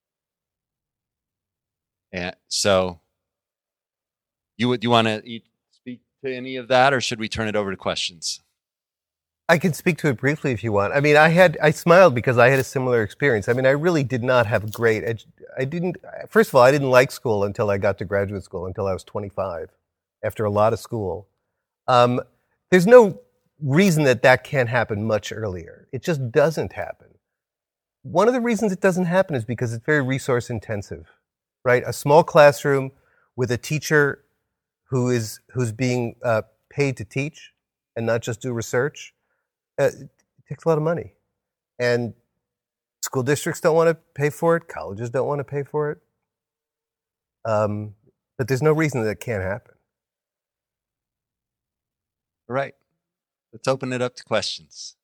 And so, you want to speak to any of that, or should we turn it over to questions? I can speak to it briefly if you want. I mean, I smiled because I had a similar experience. I mean, I really did not have a great, first of all, I didn't like school until I got to graduate school, until I was 25, after a lot of school. There's no reason that can't happen much earlier. It just doesn't happen. One of the reasons it doesn't happen is because it's very resource intensive, right? A small classroom with a teacher who's being paid to teach and not just do research. It takes a lot of money, and school districts don't want to pay for it. Colleges don't want to pay for it. But there's no reason that it can't happen. All right. Let's open it up to questions.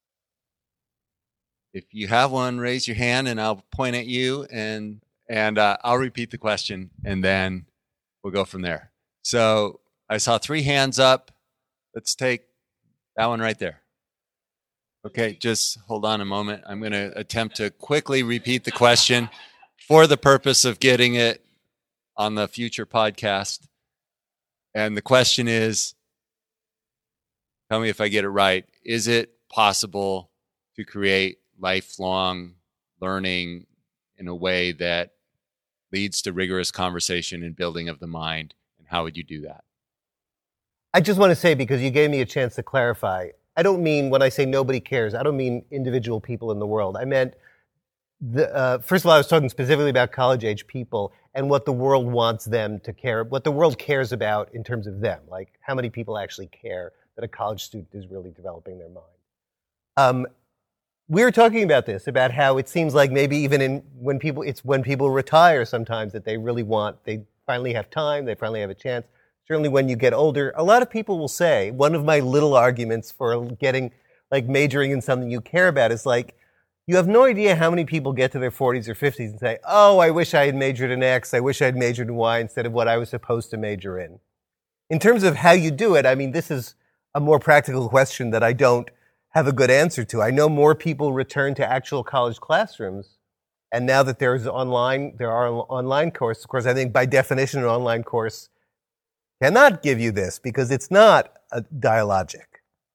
If you have one, raise your hand, and I'll point at you, and I'll repeat the question, and then we'll go from there. So I saw 3 hands up. Let's take that one right there. Okay, just hold on a moment. I'm going to attempt to quickly repeat the question for the purpose of getting it on the future podcast. And the question is, tell me if I get it right, is it possible to create lifelong learning in a way that leads to rigorous conversation and building of the mind? And how would you do that? I just want to say, because you gave me a chance to clarify, I don't mean, when I say nobody cares, I don't mean individual people in the world. I meant, first of all, I was talking specifically about college-age people and what the world wants them to care, what the world cares about in terms of them, like how many people actually care that a college student is really developing their mind. We were talking about this, about how it seems like maybe even when people retire sometimes that they finally have time, they finally have a chance. Certainly when you get older, a lot of people will say, one of my little arguments for majoring in something you care about is you have no idea how many people get to their 40s or 50s and say, oh, I wish I had majored in X, I wish I had majored in Y instead of what I was supposed to major in. In terms of how you do it, I mean, this is a more practical question that I don't have a good answer to. I know more people return to actual college classrooms, and now that there are online courses. Of course, I think by definition an online course cannot give you this because it's not a dialogic.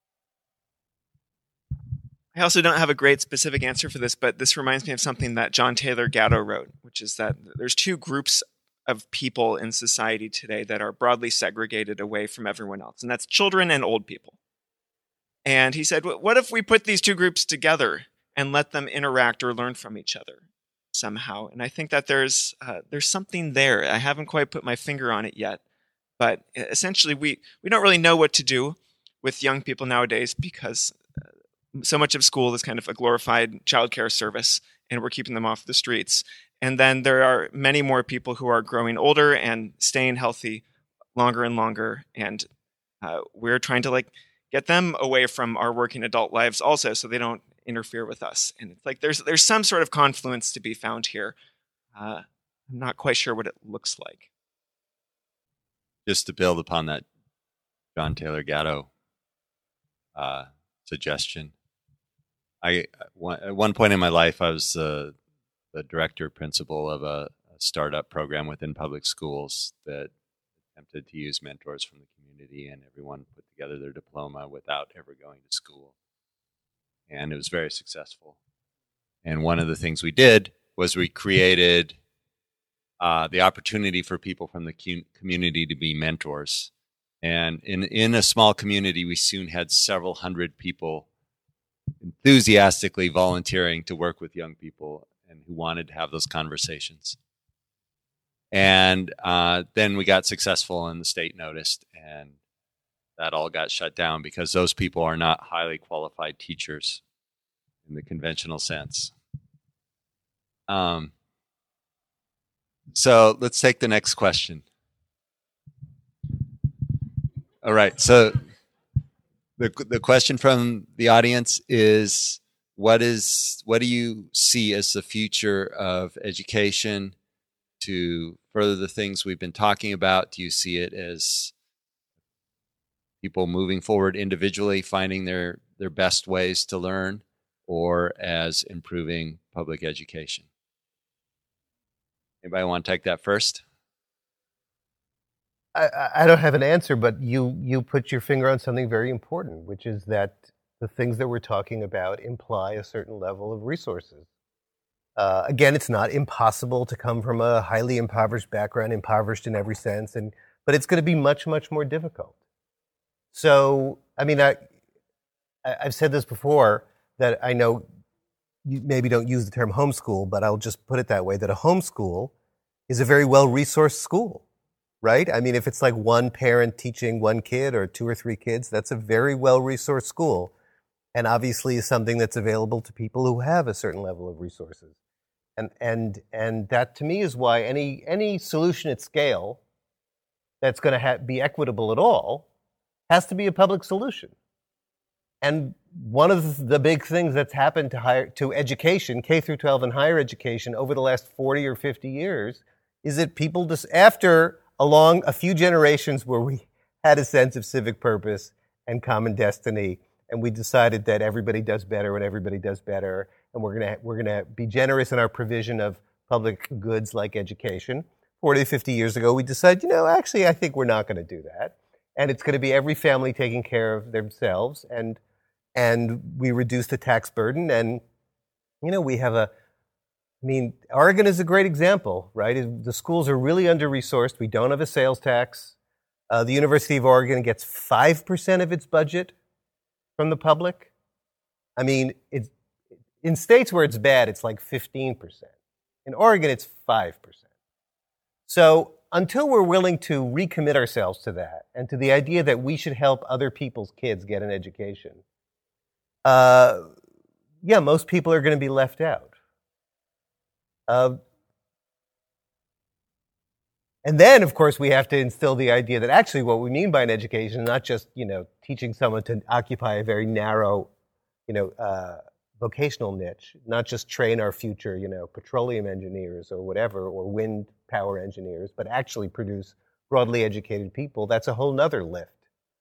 I also don't have a great specific answer for this, but this reminds me of something that John Taylor Gatto wrote, which is that there's 2 groups of people in society today that are broadly segregated away from everyone else, and that's children and old people. And he said, what if we put these 2 groups together and let them interact or learn from each other somehow? And I think that there's something there. I haven't quite put my finger on it yet. But essentially, we don't really know what to do with young people nowadays because so much of school is kind of a glorified childcare service, and we're keeping them off the streets. And then there are many more people who are growing older and staying healthy longer and longer. And we're trying to get them away from our working adult lives also, so they don't interfere with us. And it's like there's some sort of confluence to be found here. I'm not quite sure what it looks like. Just to build upon that John Taylor Gatto suggestion, at one point in my life, I was the director principal of a startup program within public schools that attempted to use mentors from the community, and everyone put together their diploma without ever going to school. And it was very successful. And one of the things we did was we created the opportunity for people from the community to be mentors. And in a small community, we soon had several hundred people enthusiastically volunteering to work with young people and who wanted to have those conversations. And then we got successful and the state noticed, and that all got shut down because those people are not highly qualified teachers in the conventional sense. So let's take the next question. All right. So the question from the audience is, what do you see as the future of education to further the things we've been talking about? Do you see it as people moving forward individually, finding their best ways to learn, or as improving public education? Anybody want to take that first? I don't have an answer, but you put your finger on something very important, which is that the things that we're talking about imply a certain level of resources. Again, it's not impossible to come from a highly impoverished background, impoverished in every sense, but it's going to be much, much more difficult. So, I mean, I've said this before, that I know you maybe don't use the term homeschool, but I'll just put it that way, that a homeschool is a very well-resourced school, right? I mean, if it's like one parent teaching one kid or two or three kids, that's a very well-resourced school, and obviously is something that's available to people who have a certain level of resources. And that, to me, is why any solution at scale that's going to be equitable at all has to be a public solution. And one of the big things that's happened to education, K through 12 and higher education, over the last 40 or 50 years, is that people just, after along a few generations where we had a sense of civic purpose and common destiny, and we decided that everybody does better when everybody does better, and we're gonna be generous in our provision of public goods like education. 40 to 50 years ago, we decided, actually, I think we're not going to do that, and it's going to be every family taking care of themselves, and we reduce the tax burden, and we have Oregon is a great example, right? The schools are really under-resourced. We don't have a sales tax. The University of Oregon gets 5% of its budget from the public. I mean, in states where it's bad, it's like 15%. In Oregon, it's 5%. So until we're willing to recommit ourselves to that and to the idea that we should help other people's kids get an education, most people are going to be left out. And then, of course, we have to instill the idea that actually what we mean by an education is not just, teaching someone to occupy a very narrow, vocational niche, not just train our future, petroleum engineers or whatever, or wind power engineers, but actually produce broadly educated people. That's a whole nother lift.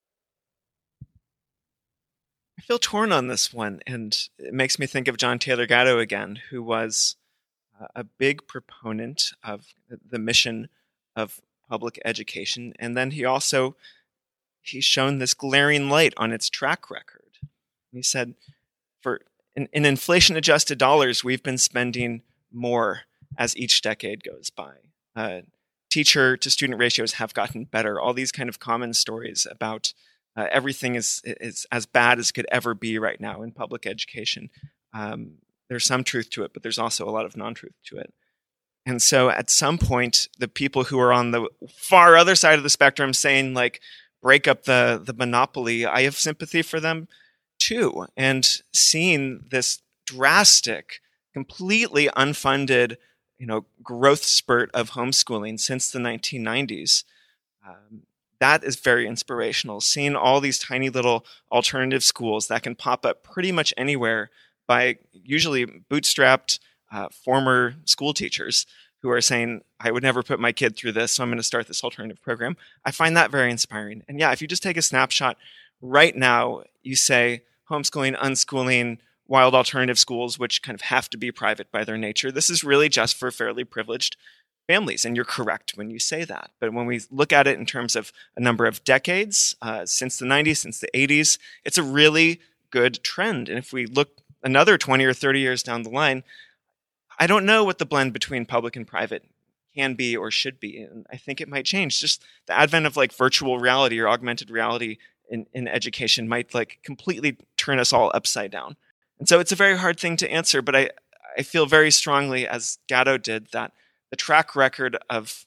I feel torn on this one, and it makes me think of John Taylor Gatto again, who was a big proponent of the mission of public education, and then he's shown this glaring light on its track record. He said, in inflation-adjusted dollars, we've been spending more as each decade goes by. Teacher-to-student ratios have gotten better. All these kind of common stories about everything is as bad as could ever be right now in public education. There's some truth to it, but there's also a lot of non-truth to it. And so at some point, the people who are on the far other side of the spectrum saying, like, break up the monopoly, I have sympathy for them too. And seeing this drastic, completely unfunded, growth spurt of homeschooling since the 1990s, that is very inspirational. Seeing all these tiny little alternative schools that can pop up pretty much anywhere by usually bootstrapped former school teachers who are saying, I would never put my kid through this, so I'm going to start this alternative program. I find that very inspiring. And yeah, if you just take a snapshot right now, you say homeschooling, unschooling, wild alternative schools, which kind of have to be private by their nature. This is really just for fairly privileged families. And you're correct when you say that. But when we look at it in terms of a number of decades, since the 90s, since the 80s, it's a really good trend. And if we look another 20 or 30 years down the line, I don't know what the blend between public and private can be or should be. And I think it might change. Just the advent of like virtual reality or augmented reality in education might like completely turn us all upside down. And so it's a very hard thing to answer, but I feel very strongly, as Gatto did, that the track record of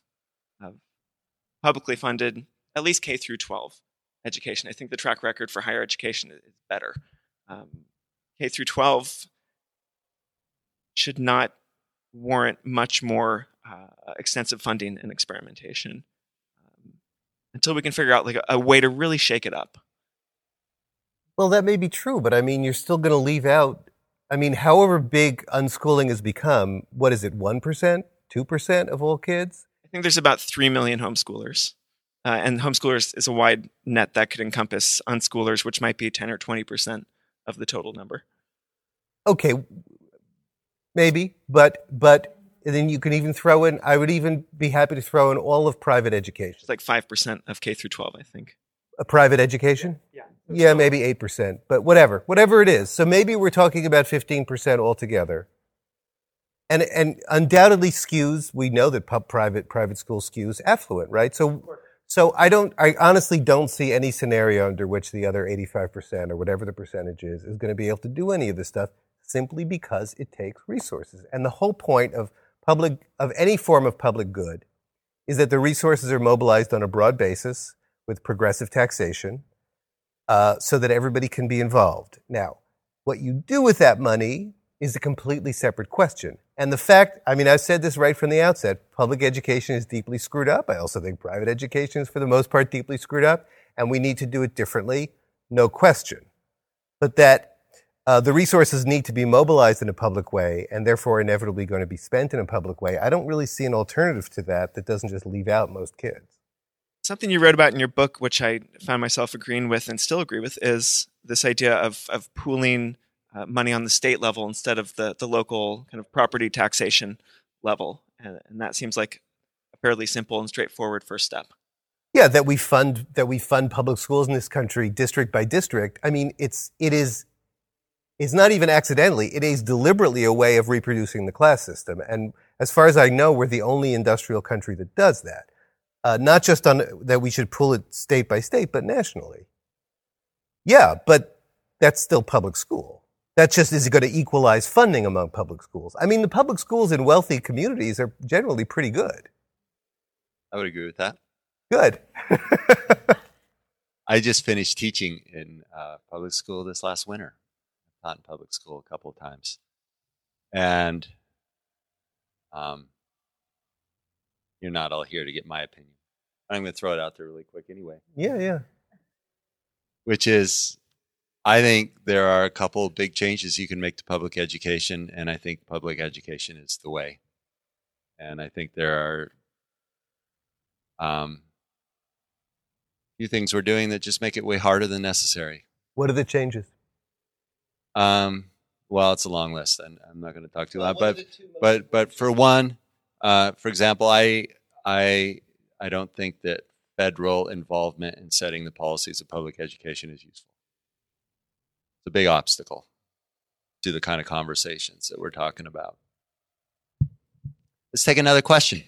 publicly funded, at least K through 12 education, I think the track record for higher education is better. K through 12 should not warrant much more extensive funding and experimentation until we can figure out like a way to really shake it up. Well, that may be true, but I mean, you're still going to leave out, I mean, however big unschooling has become, what is it, 1%, 2% of all kids? I think there's about 3 million homeschoolers. And homeschoolers is a wide net that could encompass unschoolers, which might be 10 or 20% of the total number. Okay, maybe, but then you can even throw in, I would even be happy to throw in all of private education. It's like 5% of K through 12, I think. A private education? Yeah. Yeah, maybe 8%, but whatever it is. So maybe we're talking about 15% altogether. And undoubtedly skews, we know that private school skews affluent, right? So I honestly don't see any scenario under which the other 85% or whatever the percentage is going to be able to do any of this stuff simply because it takes resources. And the whole point of any form of public good is that the resources are mobilized on a broad basis with progressive taxation, so that everybody can be involved. Now, what you do with that money is a completely separate question. And the fact, I mean, I've said this right from the outset, public education is deeply screwed up. I also think private education is, for the most part, deeply screwed up, and we need to do it differently, no question. But that the resources need to be mobilized in a public way, and therefore inevitably going to be spent in a public way. I don't really see an alternative to that doesn't just leave out most kids. Something you wrote about in your book, which I found myself agreeing with and still agree with, is this idea of pooling money on the state level instead of the local kind of property taxation level. And that seems like a fairly simple and straightforward first step. Yeah, that we fund public schools in this country district by district. I mean, it's not even accidentally. It is deliberately a way of reproducing the class system. And as far as I know, we're the only industrial country that does that. Not just that we should pull it state by state, but nationally. Yeah, but that's still public school. That just is going to equalize funding among public schools. I mean, the public schools in wealthy communities are generally pretty good. I would agree with that. Good. I just finished teaching in public school this last winter. I taught in public school a couple of times. And you're not all here to get my opinion. I'm going to throw it out there really quick anyway. Yeah. Which is, I think there are a couple of big changes you can make to public education, and I think public education is the way. And I think there are a few things we're doing that just make it way harder than necessary. What are the changes? Well, it's a long list, and I'm not going to talk too loud. But for one, for example, I don't think that federal involvement in setting the policies of public education is useful. It's a big obstacle to the kind of conversations that we're talking about. Let's take another question.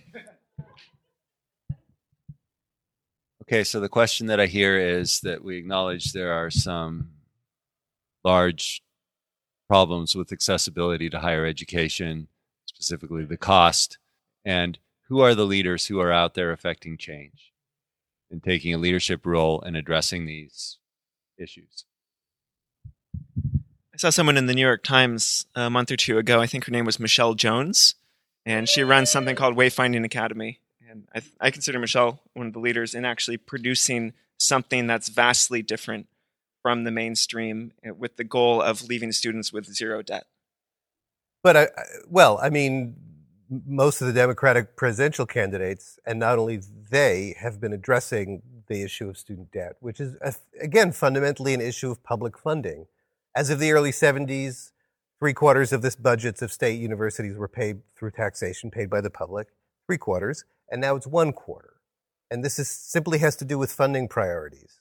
Okay, so the question that I hear is that we acknowledge there are some large problems with accessibility to higher education, specifically the cost, and who are the leaders who are out there affecting change and taking a leadership role in addressing these issues? I saw someone in the New York Times a month or two ago. I think her name was Michelle Jones, and she runs something called Wayfinding Academy. And I consider Michelle one of the leaders in actually producing something that's vastly different from the mainstream with the goal of leaving students with zero debt. But I mean, most of the Democratic presidential candidates, and not only they, have been addressing the issue of student debt, which is, again, fundamentally an issue of public funding. As of the early 70s, 3/4 of the budgets of state universities were paid through taxation, paid by the public, 3/4, and now it's 1/4. And this simply has to do with funding priorities.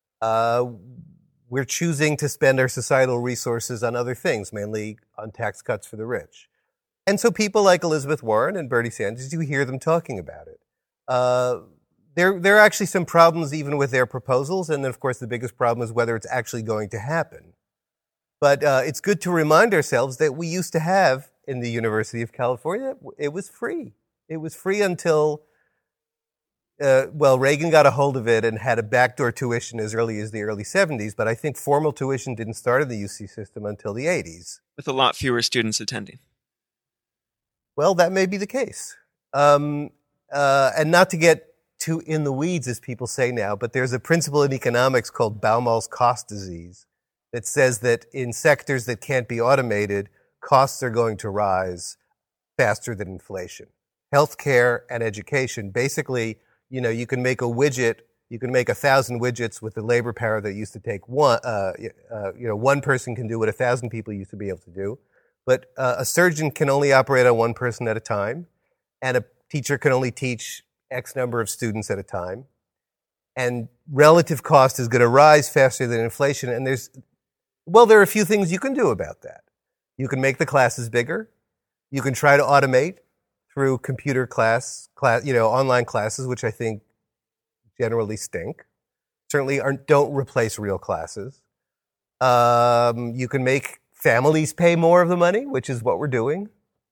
We're choosing to spend our societal resources on other things, mainly on tax cuts for the rich. And so people like Elizabeth Warren and Bernie Sanders, you hear them talking about it. There are actually some problems even with their proposals, and then, of course, the biggest problem is whether it's actually going to happen. But it's good to remind ourselves that we used to have, in the University of California, it was free. It was free until, Reagan got a hold of it and had a backdoor tuition as early as the early 70s, but I think formal tuition didn't start in the UC system until the 80s. With a lot fewer students attending. Well, that may be the case. And not to get too in the weeds, as people say now, but there's a principle in economics called Baumol's cost disease that says that in sectors that can't be automated, costs are going to rise faster than inflation. Healthcare and education, basically, you can make a widget, you can make 1,000 widgets with the labor power that used to take one person can do what 1,000 people used to be able to do. But a surgeon can only operate on one person at a time, and a teacher can only teach X number of students at a time. And relative cost is going to rise faster than inflation. And there are a few things you can do about that. You can make the classes bigger. You can try to automate through computer online classes, which I think generally stink. Certainly don't replace real classes. You can make families pay more of the money, which is what we're doing.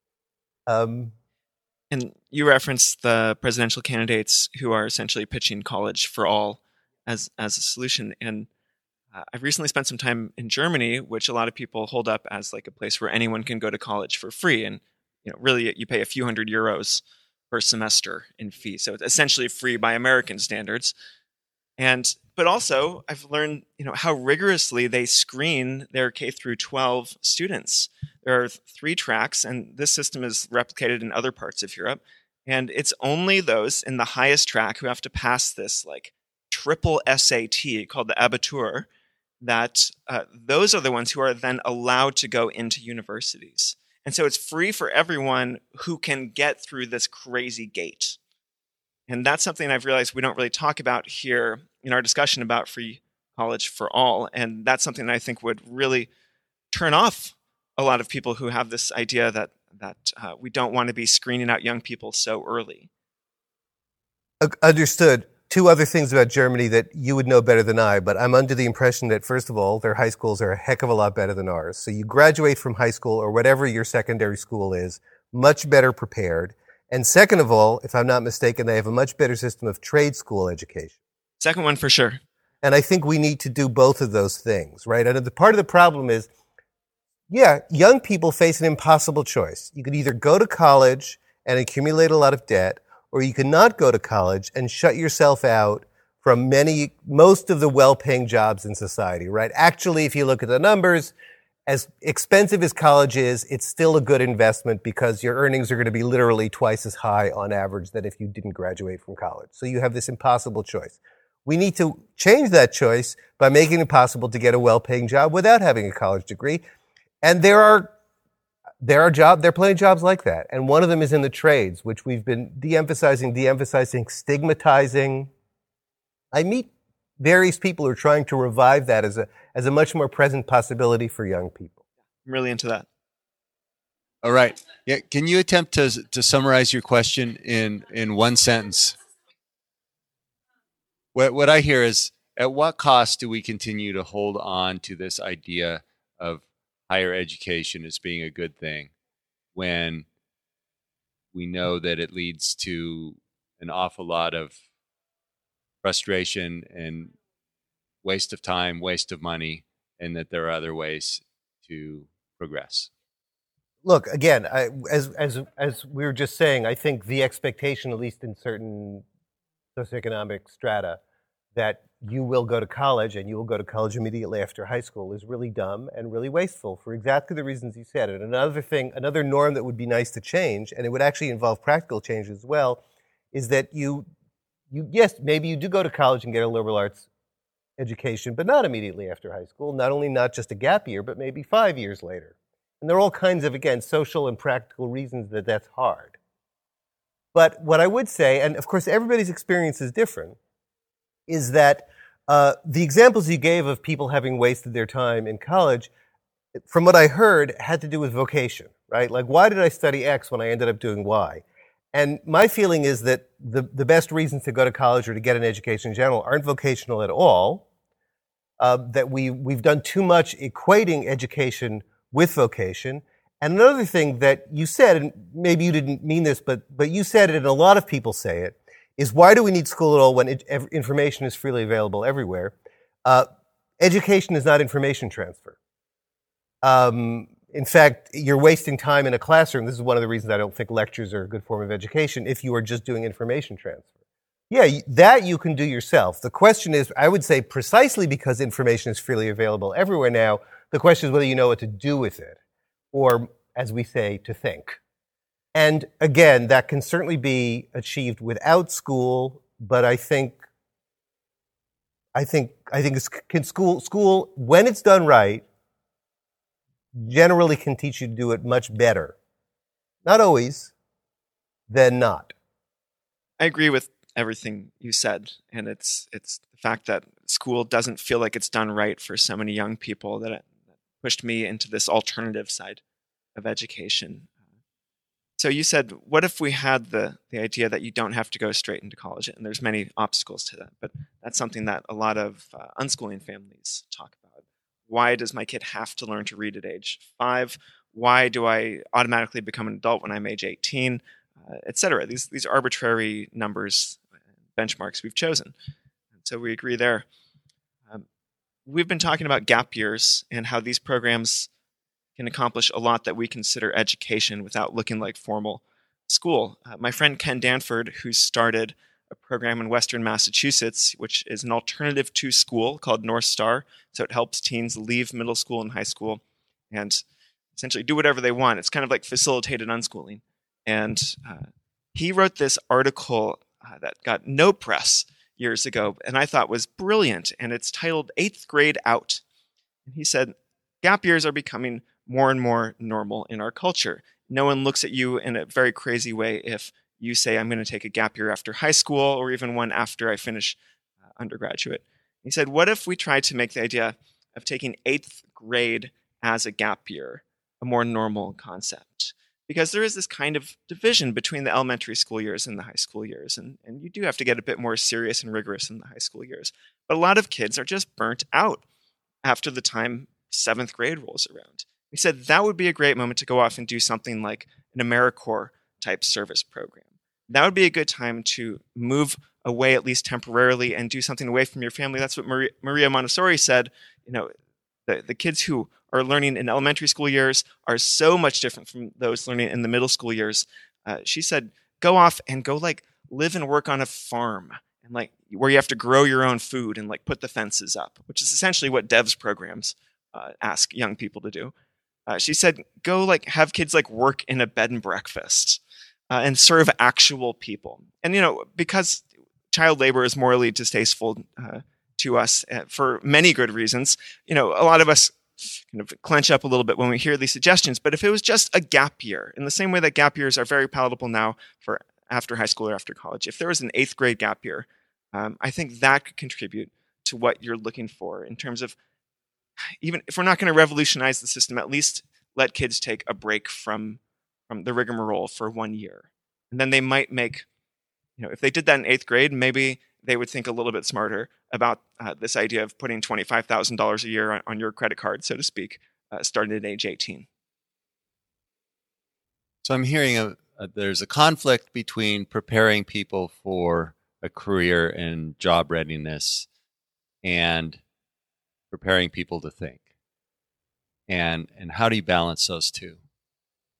And you referenced the presidential candidates who are essentially pitching college for all as a solution. And I've recently spent some time in Germany, which a lot of people hold up as like a place where anyone can go to college for free. And really, you pay a few €100 per semester in fee. So it's essentially free by American standards. But also, I've learned, how rigorously they screen their K through 12 students. There are 3 tracks, and this system is replicated in other parts of Europe. And it's only those in the highest track who have to pass this like triple SAT called the Abitur, that those are the ones who are then allowed to go into universities. And so it's free for everyone who can get through this crazy gate. And that's something I've realized we don't really talk about here in our discussion about free college for all. And that's something that I think would really turn off a lot of people who have this idea that we don't want to be screening out young people so early. Understood. 2 other things about Germany that you would know better than I, but I'm under the impression that, first of all, their high schools are a heck of a lot better than ours. So you graduate from high school or whatever your secondary school is, much better prepared. And second of all, if I'm not mistaken, they have a much better system of trade school education. Second one for sure. And I think we need to do both of those things, right? And the part of the problem is, young people face an impossible choice. You could either go to college and accumulate a lot of debt, or you can not go to college and shut yourself out from most of the well-paying jobs in society, right? Actually, if you look at the numbers, as expensive as college is, it's still a good investment because your earnings are going to be literally twice as high on average than if you didn't graduate from college. So you have this impossible choice. We need to change that choice by making it possible to get a well-paying job without having a college degree. And there are plenty of jobs like that. And one of them is in the trades, which we've been de-emphasizing, stigmatizing. I meet various people who are trying to revive that as a much more present possibility for young people. I'm really into that. All right. Yeah. Can you attempt to summarize your question in one sentence? What I hear is, at what cost do we continue to hold on to this idea of higher education as being a good thing when we know that it leads to an awful lot of frustration and waste of time, waste of money, and that there are other ways to progress? look, again, as we were just saying, I think the expectation, at least in certain socioeconomic strata, that you will go to college and you will go to college immediately after high school is really dumb and really wasteful for exactly the reasons you said. And another norm that would be nice to change, and it would actually involve practical change as well, is that yes, maybe you do go to college and get a liberal arts education, but not immediately after high school. Not just a gap year, but maybe 5 years later. And there are all kinds of, again, social and practical reasons that that's hard. But what I would say, and of course everybody's experience is different, is that the examples you gave of people having wasted their time in college, from what I heard, had to do with vocation, right? Like, why did I study X when I ended up doing Y? And my feeling is that the best reasons to go to college or to get an education in general aren't vocational at all, that we've done too much equating education with vocation. And another thing that you said, and maybe you didn't mean this, but you said it, and a lot of people say it, is why do we need school at all when information is freely available everywhere? Education is not information transfer. In fact, you're wasting time in a classroom. This is one of the reasons I don't think lectures are a good form of education if you are just doing information transfer. Yeah, that you can do yourself. The question is, I would say precisely because information is freely available everywhere now, the question is whether you know what to do with it, or, as we say, to think. And again, that can certainly be achieved without school, but I think school, when it's done right, generally can teach you to do it much better. Not always, than not. I agree with everything you said, and it's the fact that school doesn't feel like it's done right for so many young people that it pushed me into this alternative side of education. So you said, what if we had the idea that you don't have to go straight into college? And there's many obstacles to that, but that's something that a lot of unschooling families talk about. Why does my kid have to learn to read at age 5? Why do I automatically become an adult when I'm age 18? Etc. These arbitrary numbers, benchmarks we've chosen. And so we agree there. We've been talking about gap years and how these programs can accomplish a lot that we consider education without looking like formal school. My friend Ken Danford, who started a program in Western Massachusetts, which is an alternative to school called North Star. So it helps teens leave middle school and high school and essentially do whatever they want. It's kind of like facilitated unschooling. And he wrote this article that got no press years ago, and I thought was brilliant. And it's titled 8th Grade Out. And he said, gap years are becoming more and more normal in our culture. No one looks at you in a very crazy way if you say, I'm going to take a gap year after high school, or even one after I finish undergraduate. He said, what if we tried to make the idea of taking 8th grade as a gap year a more normal concept? Because there is this kind of division between the elementary school years and the high school years, and you do have to get a bit more serious and rigorous in the high school years. But a lot of kids are just burnt out after the time 7th grade rolls around. He said that would be a great moment to go off and do something like an AmeriCorps type service program. That would be a good time to move away, at least temporarily, and do something away from your family. That's what Maria Montessori said. You know, the kids who are learning in elementary school years are so much different from those learning in the middle school years. She said, go off and go like live and work on a farm, and like where you have to grow your own food and like put the fences up, which is essentially what DEVS programs ask young people to do. She said, go like have kids like work in a bed and breakfast and serve actual people. And, you know, because child labor is morally distasteful to us for many good reasons, you know, a lot of us kind of clench up a little bit when we hear these suggestions. But if it was just a gap year, in the same way that gap years are very palatable now for after high school or after college, if there was an 8th grade gap year, I think that could contribute to what you're looking for in terms of, even if we're not going to revolutionize the system, at least let kids take a break from the rigmarole for 1 year. And then they might make, you know, if they did that in 8th grade, maybe they would think a little bit smarter about this idea of putting $25,000 a year on your credit card, so to speak, starting at age 18. So I'm hearing there's a conflict between preparing people for a career and job readiness and preparing people to think. And how do you balance those two?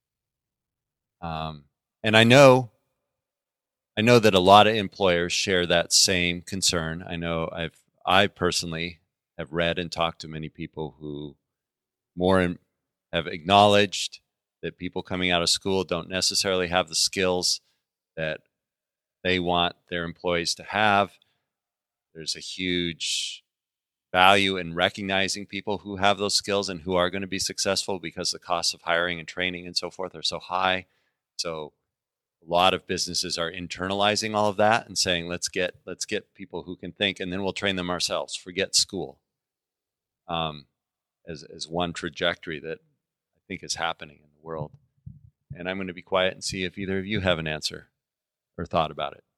And I know that a lot of employers share that same concern. I personally have read and talked to many people who have acknowledged that people coming out of school don't necessarily have the skills that they want their employees to have. There's a huge value in recognizing people who have those skills and who are going to be successful, because the costs of hiring and training and so forth are so high. So a lot of businesses are internalizing all of that and saying, let's get people who can think, and then we'll train them ourselves. Forget school. As one trajectory that I think is happening in the world. And I'm going to be quiet and see if either of you have an answer or thought about it.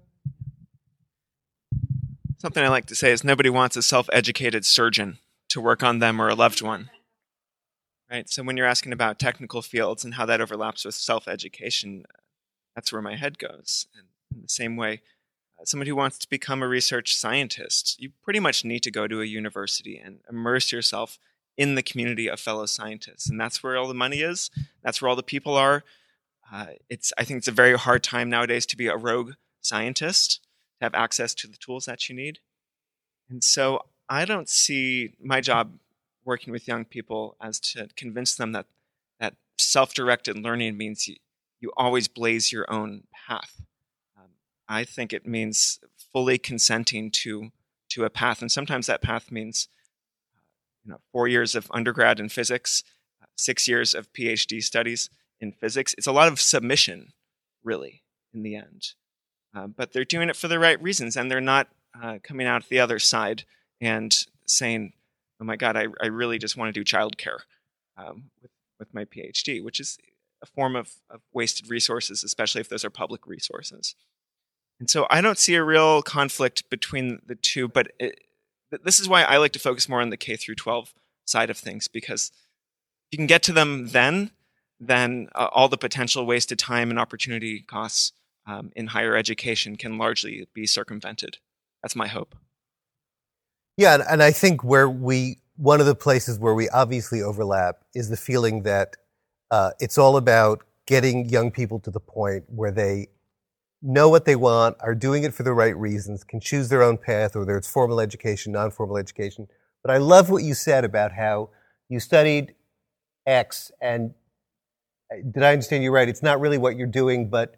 Something I like to say is nobody wants a self-educated surgeon to work on them or a loved one. Right? So when you're asking about technical fields and how that overlaps with self-education, that's where my head goes. And in the same way, somebody who wants to become a research scientist, you pretty much need to go to a university and immerse yourself in the community of fellow scientists. And that's where all the money is. That's where all the people are. I think it's a very hard time nowadays to be a rogue scientist, to have access to the tools that you need. And so I don't see my job working with young people as to convince them that self-directed learning means you always blaze your own path. I think it means fully consenting to a path. And sometimes that path means 4 years of undergrad in physics, 6 years of PhD studies in physics. It's a lot of submission, really, in the end. But they're doing it for the right reasons, and they're not coming out the other side and saying, oh my God, I really just want to do childcare with my PhD, which is a form of wasted resources, especially if those are public resources. And so I don't see a real conflict between the two, but this is why I like to focus more on the K through 12 side of things, because if you can get to them then all the potential wasted time and opportunity costs in higher education can largely be circumvented. That's my hope. Yeah, and I think one of the places where we obviously overlap is the feeling that it's all about getting young people to the point where they know what they want, are doing it for the right reasons, can choose their own path, whether it's formal education, non-formal education. But I love what you said about how you studied X, and did I understand you right? It's not really what you're doing, but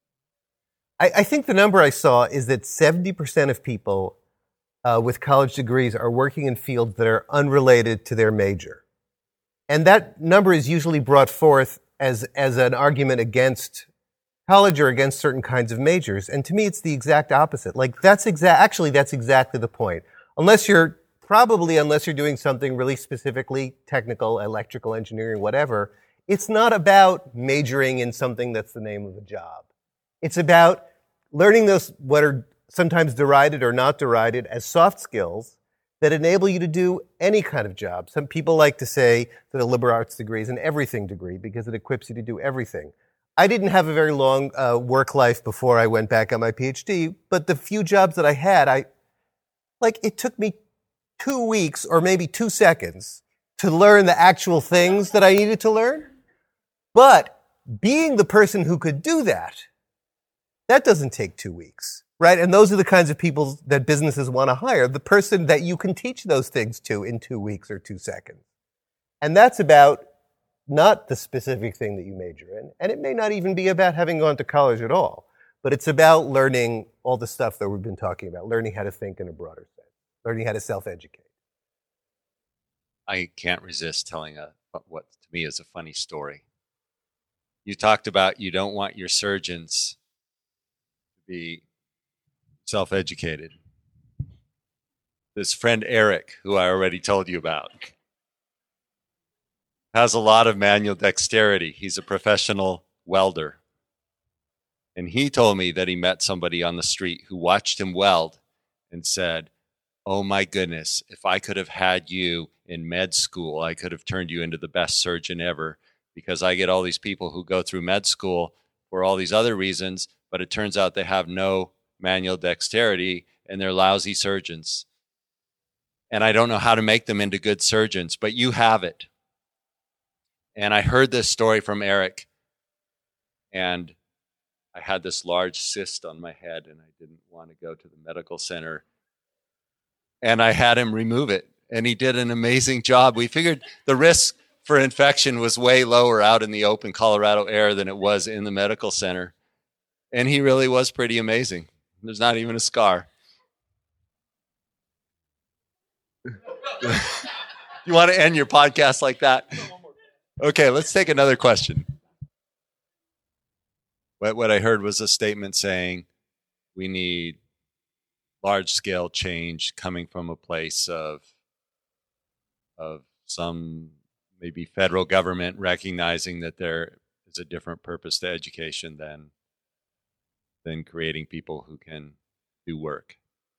I think the number I saw is that 70% of people with college degrees are working in fields that are unrelated to their major. And that number is usually brought forth as an argument against college or against certain kinds of majors. And to me, it's the exact opposite. Like, that's exactly the point. Unless you're doing something really specifically technical, electrical engineering, whatever, it's not about majoring in something that's the name of a job. It's about learning those, what are sometimes derided or not derided as soft skills that enable you to do any kind of job. Some people like to say that a liberal arts degree is an everything degree because it equips you to do everything. I didn't have a very long work life before I went back on my PhD, but the few jobs that I had, it took me 2 weeks or maybe 2 seconds to learn the actual things that I needed to learn. But being the person who could do that doesn't take 2 weeks, right? And those are the kinds of people that businesses want to hire, the person that you can teach those things to in 2 weeks or 2 seconds. And that's about not the specific thing that you major in. And it may not even be about having gone to college at all, but it's about learning all the stuff that we've been talking about, learning how to think in a broader sense, learning how to self-educate. I can't resist telling what to me is a funny story. You talked about you don't want your surgeons to be self-educated. This friend Eric, who I already told you about, has a lot of manual dexterity. He's a professional welder. And he told me that he met somebody on the street who watched him weld and said, oh my goodness, if I could have had you in med school, I could have turned you into the best surgeon ever, because I get all these people who go through med school for all these other reasons, but it turns out they have no manual dexterity and they're lousy surgeons. And I don't know how to make them into good surgeons, but you have it. And I heard this story from Eric, And I had this large cyst on my head, and I didn't want to go to the medical center. And I had him remove it, and he did an amazing job. We figured the risk for infection was way lower out in the open Colorado air than it was in the medical center. And he really was pretty amazing. There's not even a scar. You want to end your podcast like that? Okay, let's take another question. What I heard was a statement saying we need large-scale change coming from a place of some maybe federal government recognizing that there is a different purpose to education than creating people who can do work.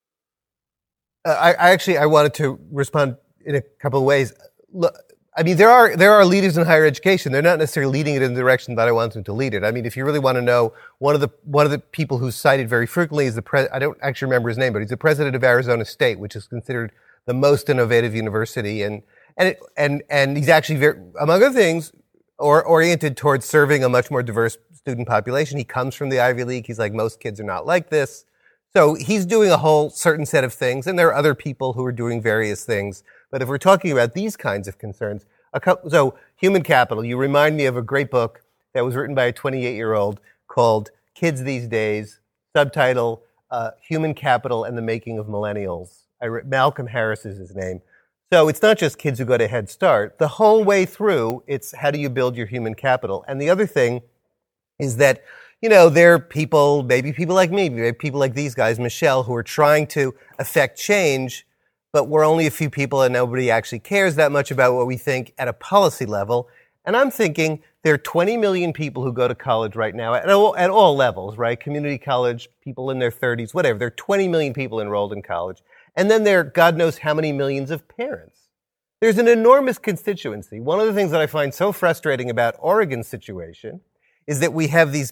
I wanted to respond in a couple of ways. Look, I mean, there are leaders in higher education. They're not necessarily leading it in the direction that I want them to lead it. I mean, if you really want to know, one of the people who's cited very frequently is I don't actually remember his name, but he's the president of Arizona State, which is considered the most innovative university, and he's actually very, among other things, oriented towards serving a much more diverse student population. He comes from the Ivy League. He's like, most kids are not like this. So he's doing a whole certain set of things, and there are other people who are doing various things. But if we're talking about these kinds of concerns, so human capital, you remind me of a great book that was written by a 28-year-old called Kids These Days, subtitle, Human Capital and the Making of Millennials. Malcolm Harris is his name. So it's not just kids who go to Head Start. The whole way through, it's how do you build your human capital? And the other thing is that, there are people, maybe people like me, maybe people like these guys, Michelle, who are trying to affect change, but we're only a few people and nobody actually cares that much about what we think at a policy level. And I'm thinking there are 20 million people who go to college right now at all levels, right? Community college, people in their 30s, whatever. There are 20 million people enrolled in college. And then there are God knows how many millions of parents. There's an enormous constituency. One of the things that I find so frustrating about Oregon's situation is that we have these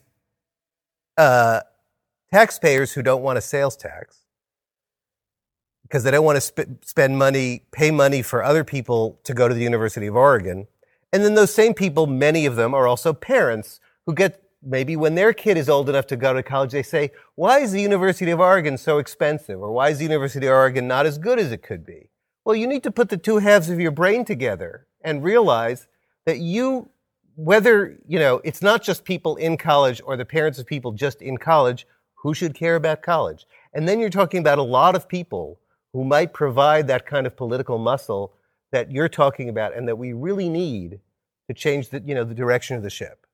taxpayers who don't want a sales tax because they don't want to spend money, pay money for other people to go to the University of Oregon. And then those same people, many of them are also parents who get, maybe when their kid is old enough to go to college, they say, why is the University of Oregon so expensive? Or why is the University of Oregon not as good as it could be? Well, you need to put the two halves of your brain together and realize that it's not just people in college or the parents of people just in college who should care about college. And then you're talking about a lot of people who might provide that kind of political muscle that you're talking about and that we really need to change the direction of the ship.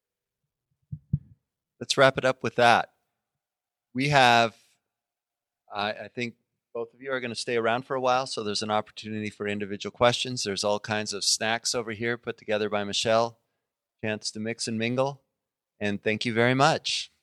Let's wrap it up with that. We have, I think both of you are going to stay around for a while, so there's an opportunity for individual questions. There's all kinds of snacks over here put together by Michelle. Chance to mix and mingle. And thank you very much.